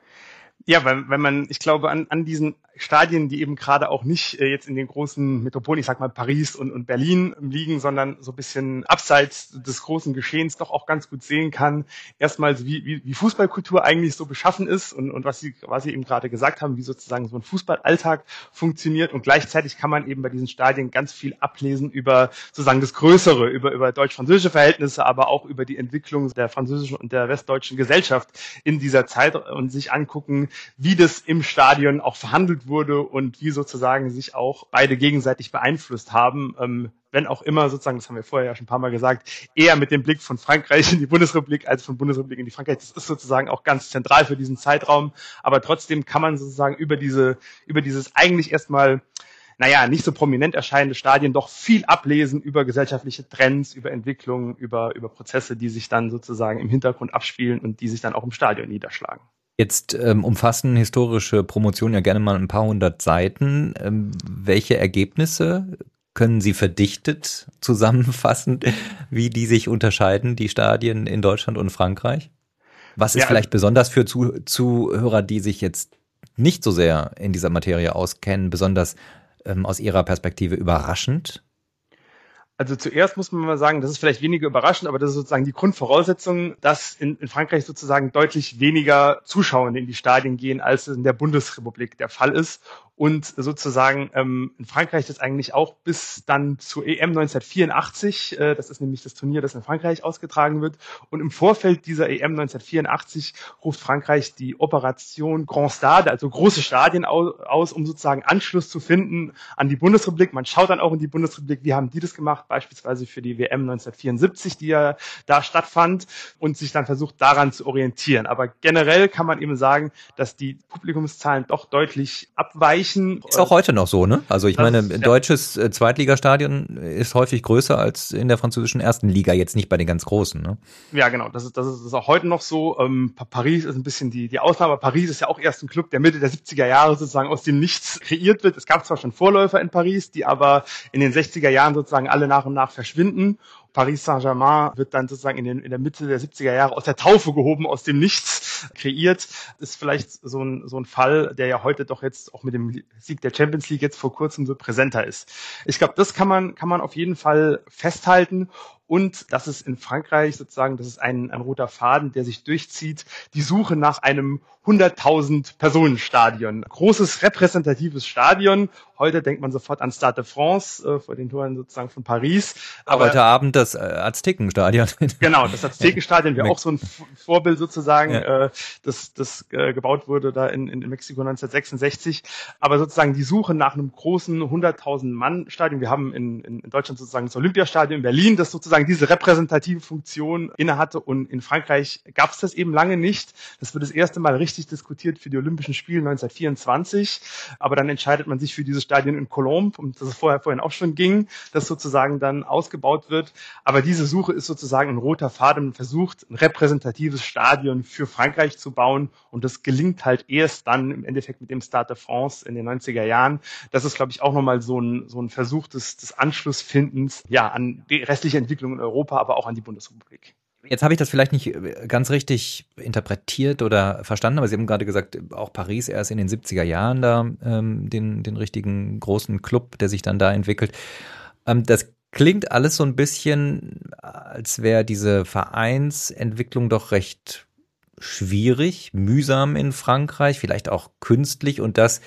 Ja, weil wenn man, ich glaube, an, an diesen Stadien, die eben gerade auch nicht äh, jetzt in den großen Metropolen, ich sag mal Paris und, und Berlin liegen, sondern so ein bisschen abseits des großen Geschehens doch auch ganz gut sehen kann, erstmals wie, wie, wie Fußballkultur eigentlich so beschaffen ist und, und was Sie, was Sie eben gerade gesagt haben, wie sozusagen so ein Fußballalltag funktioniert und gleichzeitig kann man eben bei diesen Stadien ganz viel ablesen über sozusagen das Größere, über, über deutsch-französische Verhältnisse, aber auch über die Entwicklung der französischen und der westdeutschen Gesellschaft in dieser Zeit und sich angucken, wie das im Stadion auch verhandelt wurde und wie sozusagen sich auch beide gegenseitig beeinflusst haben, ähm, wenn auch immer sozusagen, das haben wir vorher ja schon ein paar Mal gesagt, eher mit dem Blick von Frankreich in die Bundesrepublik als von Bundesrepublik in die Frankreich. Das ist sozusagen auch ganz zentral für diesen Zeitraum, aber trotzdem kann man sozusagen über diese, über dieses eigentlich erstmal naja, nicht so prominent erscheinende Stadien doch viel ablesen über gesellschaftliche Trends, über Entwicklungen, über, über Prozesse, die sich dann sozusagen im Hintergrund abspielen und die sich dann auch im Stadion niederschlagen. Jetzt ähm, umfassen historische Promotionen ja gerne mal ein paar hundert Seiten. Ähm, welche Ergebnisse können Sie verdichtet zusammenfassen, wie die sich unterscheiden, die Stadien in Deutschland und Frankreich? Was ist ja, vielleicht besonders für Zuh- Zuhörer, die sich jetzt nicht so sehr in dieser Materie auskennen, besonders ähm, aus Ihrer Perspektive überraschend? Also zuerst muss man mal sagen, das ist vielleicht weniger überraschend, aber das ist sozusagen die Grundvoraussetzung, dass in, in Frankreich sozusagen deutlich weniger Zuschauer in die Stadien gehen, als es in der Bundesrepublik der Fall ist. Und sozusagen ähm, in Frankreich das eigentlich auch bis dann zur E M neunzehnhundertvierundachtzig, äh, das ist nämlich das Turnier, das in Frankreich ausgetragen wird. Und im Vorfeld dieser E M neunzehnhundertvierundachtzig ruft Frankreich die Operation Grand Stade, also große Stadien aus, aus, um sozusagen Anschluss zu finden an die Bundesrepublik. Man schaut dann auch in die Bundesrepublik, wie haben die das gemacht, beispielsweise für die W M neunzehnhundertvierundsiebzig, die ja da stattfand und sich dann versucht, daran zu orientieren. Aber generell kann man eben sagen, dass die Publikumszahlen doch deutlich abweichen. Ist auch heute noch so, ne? Also ich das meine, ein ja. deutsches Zweitligastadion ist häufig größer als in der französischen ersten Liga, jetzt nicht bei den ganz Großen, ne? Ja, genau, das ist, das ist, das ist auch heute noch so. Ähm, Paris ist ein bisschen die, die Ausnahme. Paris ist ja auch erst ein Club, der Mitte der siebziger Jahre sozusagen aus dem Nichts kreiert wird. Es gab zwar schon Vorläufer in Paris, die aber in den sechziger Jahren sozusagen alle nach und nach verschwinden. Paris Saint-Germain wird dann sozusagen in, den, in der Mitte der siebziger Jahre aus der Taufe gehoben, aus dem Nichts kreiert. Ist vielleicht so ein, so ein Fall, der ja heute doch jetzt auch mit dem Sieg der Champions League jetzt vor kurzem so präsenter ist. Ich glaube, das kann man, kann man auf jeden Fall festhalten. Und das ist in Frankreich sozusagen, das ist ein, ein roter Faden, der sich durchzieht, die Suche nach einem hunderttausend Personen Stadion. Großes repräsentatives Stadion. Heute denkt man sofort an Stade de France, äh, vor den Toren sozusagen von Paris. Aber heute Abend das äh, Aztekenstadion. Genau, das Aztekenstadion wäre auch so ein F- Vorbild sozusagen, ja. äh, das, das äh, gebaut wurde da in, in Mexiko neunzehnhundertsechsundsechzig. Aber sozusagen die Suche nach einem großen hunderttausend Mann Stadion. Wir haben in, in Deutschland sozusagen das Olympiastadion in Berlin, das sozusagen diese repräsentative Funktion innehatte. Und in Frankreich gab es das eben lange nicht. Das wird das erste Mal richtig diskutiert für die Olympischen Spiele neunzehnhundertvierundzwanzig. Aber dann entscheidet man sich für dieses Stadion in Colombes, um das es vorher vorhin auch schon ging, das sozusagen dann ausgebaut wird. Aber diese Suche ist sozusagen ein roter Faden. Man versucht, ein repräsentatives Stadion für Frankreich zu bauen. Und das gelingt halt erst dann im Endeffekt mit dem Stade de France in den neunziger Jahren. Das ist, glaube ich, auch nochmal so ein, so ein Versuch des, des Anschlussfindens, ja, an die restliche Entwicklung in Europa, aber auch an die Bundesrepublik. Jetzt habe ich das vielleicht nicht ganz richtig interpretiert oder verstanden, aber Sie haben gerade gesagt, auch Paris erst in den siebziger Jahren da ähm, den, den richtigen großen Club, der sich dann da entwickelt. Ähm, das klingt alles so ein bisschen, als wäre diese Vereinsentwicklung doch recht schwierig, mühsam in Frankreich, vielleicht auch künstlich, und das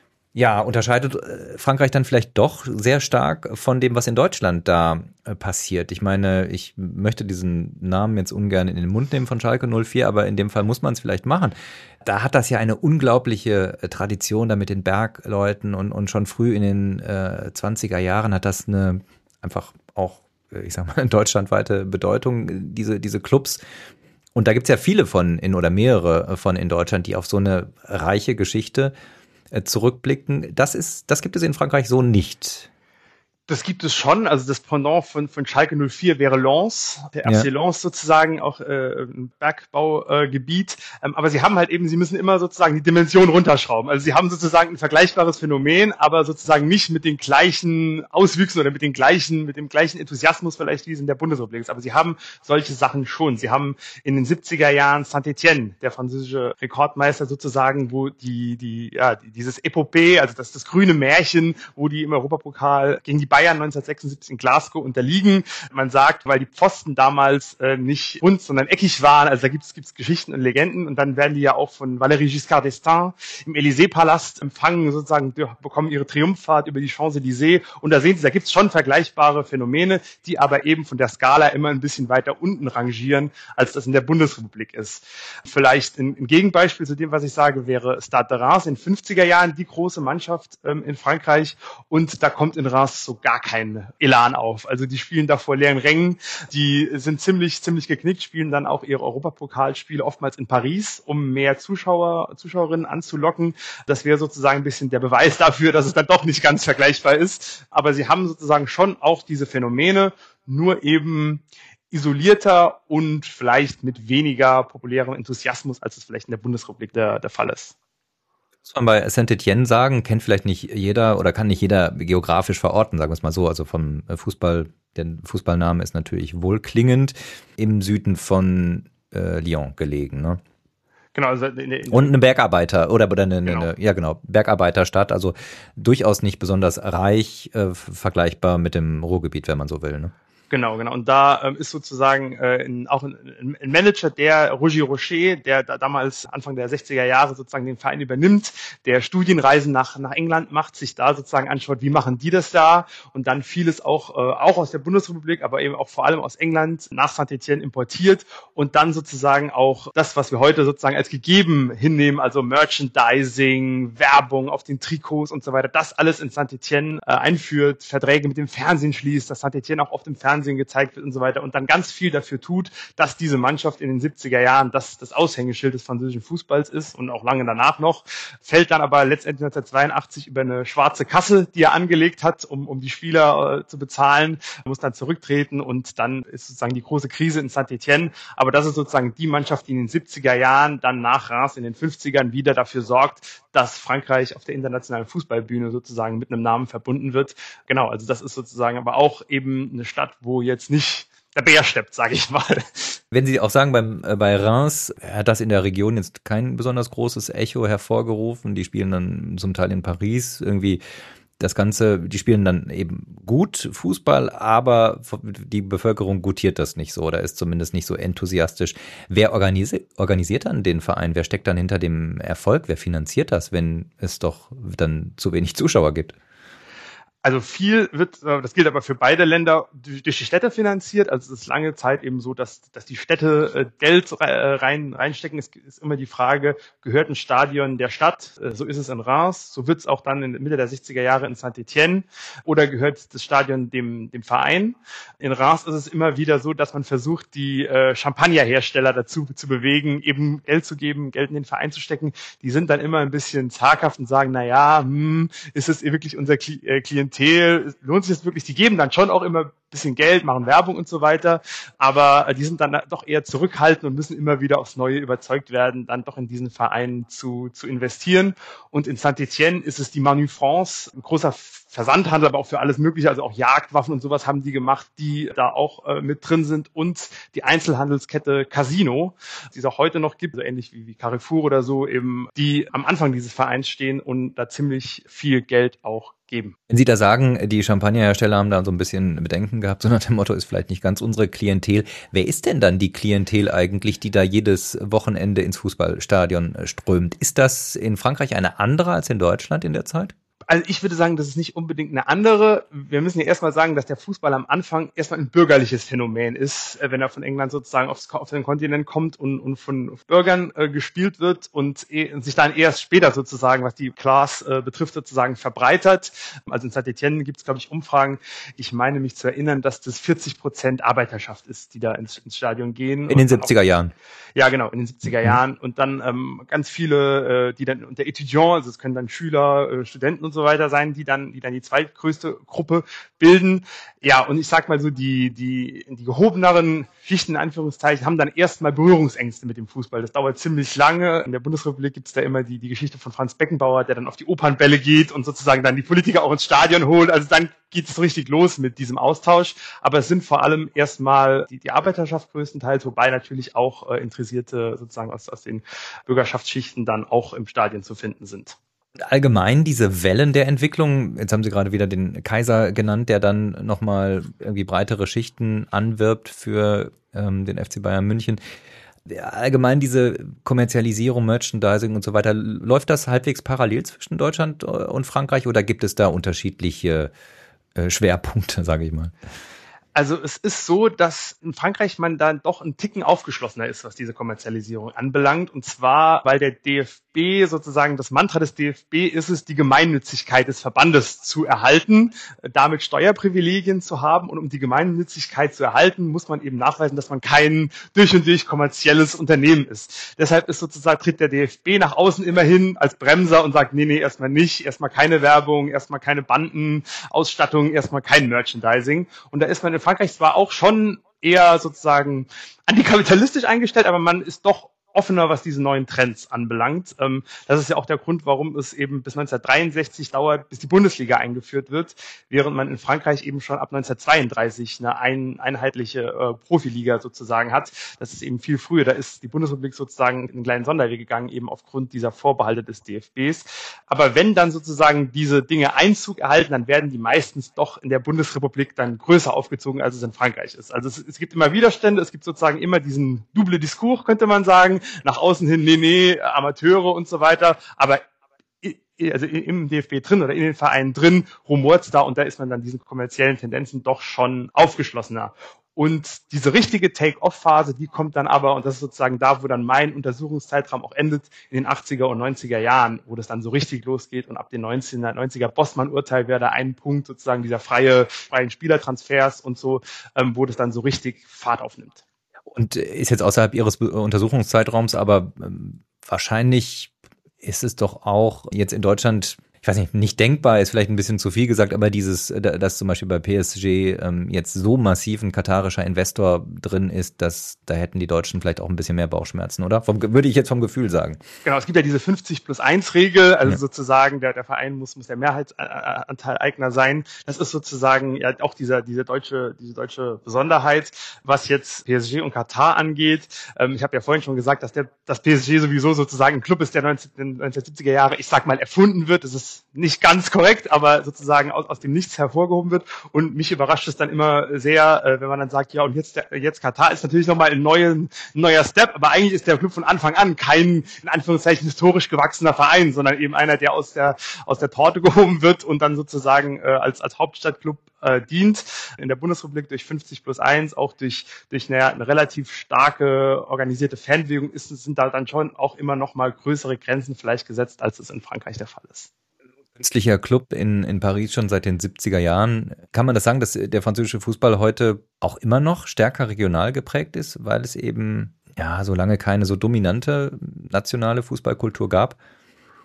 ja, unterscheidet Frankreich dann vielleicht doch sehr stark von dem, was in Deutschland da äh, passiert. Ich meine, ich möchte diesen Namen jetzt ungern in den Mund nehmen von Schalke null vier, aber in dem Fall muss man es vielleicht machen. Da hat das ja eine unglaubliche äh, Tradition da mit den Bergleuten, und, und schon früh in den äh, zwanziger Jahren hat das eine einfach auch, ich sag mal, deutschlandweite Bedeutung, diese, diese Clubs. Und da gibt's ja viele von in oder mehrere von in Deutschland, die auf so eine reiche Geschichte zurückblicken. Das ist, das gibt es in Frankreich so nicht. Das gibt es schon. Also das Pendant von, von Schalke null vier wäre Lens, der F C ja. Lens sozusagen, auch äh, ein Bergbaugebiet. Äh, ähm, aber sie haben halt eben, sie müssen immer sozusagen die Dimension runterschrauben. Also sie haben sozusagen ein vergleichbares Phänomen, aber sozusagen nicht mit den gleichen Auswüchsen oder mit den gleichen, mit dem gleichen Enthusiasmus vielleicht wie es in der Bundesrepublik ist. Aber sie haben solche Sachen schon. Sie haben in den siebziger Jahren Saint-Étienne, der französische Rekordmeister sozusagen, wo die, die, ja, dieses Epopee, also das, das grüne Märchen, wo die im Europapokal gegen die Bayern neunzehnhundertsechsundsiebzig in Glasgow unterliegen. Man sagt, weil die Pfosten damals äh, nicht rund, sondern eckig waren. Also da gibt's gibt's Geschichten und Legenden, und dann werden die ja auch von Valéry Giscard d'Estaing im Élysée-Palast empfangen, sozusagen bekommen ihre Triumphfahrt über die Champs-Élysées, und da sehen Sie, da gibt's schon vergleichbare Phänomene, die aber eben von der Skala immer ein bisschen weiter unten rangieren, als das in der Bundesrepublik ist. Vielleicht ein, ein Gegenbeispiel zu dem, was ich sage, wäre Stade de Reims in den fünfziger Jahren, die große Mannschaft ähm, in Frankreich, und da kommt in Reims so gar kein Elan auf. Also die spielen da vor leeren Rängen, die sind ziemlich, ziemlich geknickt, spielen dann auch ihre Europapokalspiele oftmals in Paris, um mehr Zuschauer, Zuschauerinnen anzulocken. Das wäre sozusagen ein bisschen der Beweis dafür, dass es dann doch nicht ganz vergleichbar ist. Aber sie haben sozusagen schon auch diese Phänomene, nur eben isolierter und vielleicht mit weniger populärem Enthusiasmus, als es vielleicht in der Bundesrepublik der, der Fall ist. Muss man bei Saint-Étienne sagen, kennt vielleicht nicht jeder oder kann nicht jeder geografisch verorten, sagen wir es mal so. Also vom Fußball, der Fußballname ist natürlich wohlklingend, im Süden von äh, Lyon gelegen, ne? Genau, also in, in, und eine Bergarbeiter oder, oder eine, genau. eine, ja genau, Bergarbeiterstadt, also durchaus nicht besonders reich, äh, vergleichbar mit dem Ruhrgebiet, wenn man so will, ne? Genau, genau. Und da ähm, ist sozusagen äh, in, auch ein, ein Manager, der Roger Rocher, der da damals Anfang der sechziger Jahre sozusagen den Verein übernimmt, der Studienreisen nach nach England macht, sich da sozusagen anschaut, wie machen die das da, und dann vieles auch äh, auch aus der Bundesrepublik, aber eben auch vor allem aus England nach Saint-Étienne importiert, und dann sozusagen auch das, was wir heute sozusagen als gegeben hinnehmen, also Merchandising, Werbung auf den Trikots und so weiter, das alles in Saint-Étienne äh, einführt, Verträge mit dem Fernsehen schließt, dass Saint-Étienne auch auf dem Fernsehen gezeigt wird und so weiter, und dann ganz viel dafür tut, dass diese Mannschaft in den siebziger Jahren das, das Aushängeschild des französischen Fußballs ist und auch lange danach noch, fällt dann aber letztendlich neunzehnhundertzweiundachtzig über eine schwarze Kasse, die er angelegt hat, um, um die Spieler äh, zu bezahlen, muss dann zurücktreten, und dann ist sozusagen die große Krise in Saint-Étienne. Aber das ist sozusagen die Mannschaft, die in den siebziger Jahren dann nach Reims in den fünfzigern wieder dafür sorgt, dass Frankreich auf der internationalen Fußballbühne sozusagen mit einem Namen verbunden wird. Genau, also das ist sozusagen aber auch eben eine Stadt, wo jetzt nicht der Bär steppt, sage ich mal. Wenn Sie auch sagen, beim, äh, bei Reims hat das in der Region jetzt kein besonders großes Echo hervorgerufen. Die spielen dann zum Teil in Paris irgendwie das Ganze, die spielen dann eben gut Fußball, aber die Bevölkerung gutiert das nicht so oder ist zumindest nicht so enthusiastisch. Wer organisi- organisiert dann den Verein? Wer steckt dann hinter dem Erfolg? Wer finanziert das, wenn es doch dann zu wenig Zuschauer gibt? Also viel wird, das gilt aber für beide Länder, durch die Städte finanziert. Also es ist lange Zeit eben so, dass, dass die Städte Geld rein, reinstecken. Es ist immer die Frage, gehört ein Stadion der Stadt? So ist es in Reims. So wird es auch dann in Mitte der sechziger Jahre in Saint-Étienne. Oder gehört das Stadion dem, dem Verein? In Reims ist es immer wieder so, dass man versucht, die Champagnerhersteller dazu zu bewegen, eben Geld zu geben, Geld in den Verein zu stecken. Die sind dann immer ein bisschen zaghaft und sagen, na ja, hm, ist es wirklich unser Klientel? Klientel, lohnt sich das wirklich? Die geben dann schon auch immer ein bisschen Geld, machen Werbung und so weiter, aber die sind dann doch eher zurückhaltend und müssen immer wieder aufs Neue überzeugt werden, dann doch in diesen Verein zu, zu investieren. Und in Saint-Étienne ist es die Manu France, ein großer Versandhandel, aber auch für alles Mögliche, also auch Jagdwaffen und sowas haben die gemacht, die da auch äh, mit drin sind, und die Einzelhandelskette Casino, die es auch heute noch gibt, so ähnlich wie, wie Carrefour oder so, eben, die am Anfang dieses Vereins stehen und da ziemlich viel Geld auch geben. Wenn Sie da sagen, die Champagnerhersteller haben da so ein bisschen Bedenken gehabt, so nach dem Motto, ist vielleicht nicht ganz unsere Klientel. Wer ist denn dann die Klientel eigentlich, die da jedes Wochenende ins Fußballstadion strömt? Ist das in Frankreich eine andere als in Deutschland in der Zeit? Also ich würde sagen, das ist nicht unbedingt eine andere. Wir müssen ja erstmal sagen, dass der Fußball am Anfang erstmal ein bürgerliches Phänomen ist, wenn er von England sozusagen aufs, auf den Kontinent kommt und, und von Bürgern äh, gespielt wird und, eh, und sich dann erst später sozusagen, was die Class äh, betrifft, sozusagen verbreitert. Also in Saint-Étienne gibt es, glaube ich, Umfragen. Ich meine mich zu erinnern, dass das vierzig Prozent Arbeiterschaft ist, die da ins, ins Stadion gehen. In den siebziger Jahren. Ja, genau, in den siebziger Jahren. Und dann ähm, ganz viele, äh, die dann unter Étudiants, also es können dann Schüler, äh, Studenten und so weiter sein, die dann, die dann die zweitgrößte Gruppe bilden. Ja, und ich sag mal so, die, die, die gehobeneren Schichten, in Anführungszeichen, haben dann erstmal Berührungsängste mit dem Fußball. Das dauert ziemlich lange. In der Bundesrepublik gibt's da immer die, die Geschichte von Franz Beckenbauer, der dann auf die Opernbälle geht und sozusagen dann die Politiker auch ins Stadion holt. Also dann geht es richtig los mit diesem Austausch. Aber es sind vor allem erstmal die, die Arbeiterschaft größtenteils, wobei natürlich auch äh, Interessierte sozusagen aus, aus den Bürgerschaftsschichten dann auch im Stadion zu finden sind. Allgemein diese Wellen der Entwicklung, jetzt haben Sie gerade wieder den Kaiser genannt, der dann nochmal irgendwie breitere Schichten anwirbt für ähm, den F C Bayern München. Allgemein diese Kommerzialisierung, Merchandising und so weiter, läuft das halbwegs parallel zwischen Deutschland und Frankreich oder gibt es da unterschiedliche äh, Schwerpunkte, sage ich mal? Also es ist so, dass in Frankreich man dann doch ein Ticken aufgeschlossener ist, was diese Kommerzialisierung anbelangt. Und zwar, weil der D F B sozusagen, das Mantra des D F B ist es, die Gemeinnützigkeit des Verbandes zu erhalten, damit Steuerprivilegien zu haben. Und um die Gemeinnützigkeit zu erhalten, muss man eben nachweisen, dass man kein durch und durch kommerzielles Unternehmen ist. Deshalb ist sozusagen, tritt der D F B nach außen immerhin als Bremser und sagt, nee, nee, erstmal nicht, erstmal keine Werbung, erstmal keine Bandenausstattung, erstmal kein Merchandising. Und da ist man in Frankreich zwar auch schon eher sozusagen antikapitalistisch eingestellt, aber man ist doch offener, was diese neuen Trends anbelangt. Das ist ja auch der Grund, warum es eben bis neunzehnhundertdreiundsechzig dauert, bis die Bundesliga eingeführt wird, während man in Frankreich eben schon ab neunzehnhundertzweiunddreißig eine ein, einheitliche äh, Profiliga sozusagen hat. Das ist eben viel früher. Da ist die Bundesrepublik sozusagen in einen kleinen Sonderweg gegangen, eben aufgrund dieser Vorbehalte des D F Bs. Aber wenn dann sozusagen diese Dinge Einzug erhalten, dann werden die meistens doch in der Bundesrepublik dann größer aufgezogen, als es in Frankreich ist. Also es, es gibt immer Widerstände, es gibt sozusagen immer diesen double Discours, könnte man sagen, nach außen hin, nee, nee, Amateure und so weiter, aber also im D F B drin oder in den Vereinen drin rumort's da und da ist man dann diesen kommerziellen Tendenzen doch schon aufgeschlossener. Und diese richtige Take-Off-Phase, die kommt dann aber, und das ist sozusagen da, wo dann mein Untersuchungszeitraum auch endet, in den achtziger und neunziger Jahren, wo das dann so richtig losgeht und ab den neunzehnhundertneunziger Bossmann-Urteil wäre da ein Punkt sozusagen dieser freie, freien Spielertransfers und so, ähm, wo das dann so richtig Fahrt aufnimmt. Und ist jetzt außerhalb Ihres Untersuchungszeitraums, aber ähm, wahrscheinlich ist es doch auch jetzt in Deutschland, ich weiß nicht, nicht denkbar, ist vielleicht ein bisschen zu viel gesagt, aber dieses, dass zum Beispiel bei P S G ähm, jetzt so massiv ein katarischer Investor drin ist, dass da hätten die Deutschen vielleicht auch ein bisschen mehr Bauchschmerzen, oder? Vom, würde ich jetzt vom Gefühl sagen. Genau, es gibt ja diese fünfzig plus eins Regel, also ja. sozusagen der, der Verein muss, muss der Mehrheitsanteil-Eigner sein. Das ist sozusagen ja auch dieser, diese deutsche, diese deutsche Besonderheit, was jetzt P S G und Katar angeht. Ähm, ich habe ja vorhin schon gesagt, dass der, dass P S G sowieso sozusagen ein Club ist, der neunzehnhundertsiebziger Jahre, ich sag mal, erfunden wird. Das ist nicht ganz korrekt, aber sozusagen aus, aus dem Nichts hervorgehoben wird. Und mich überrascht es dann immer sehr, äh, wenn man dann sagt, ja, und jetzt, der, jetzt Katar ist natürlich nochmal ein, neuen, ein neuer Step, aber eigentlich ist der Club von Anfang an kein, in Anführungszeichen, historisch gewachsener Verein, sondern eben einer, der aus der, aus der Torte gehoben wird und dann sozusagen äh, als, als Hauptstadtclub äh, dient. In der Bundesrepublik durch fünfzig plus eins, auch durch, durch eine, eine relativ starke organisierte Fanbewegung ist, sind da dann schon auch immer nochmal größere Grenzen vielleicht gesetzt, als es in Frankreich der Fall ist. Künstlicher Club in, in Paris schon seit den siebziger Jahren. Kann man das sagen, dass der französische Fußball heute auch immer noch stärker regional geprägt ist, weil es eben ja so lange keine so dominante nationale Fußballkultur gab?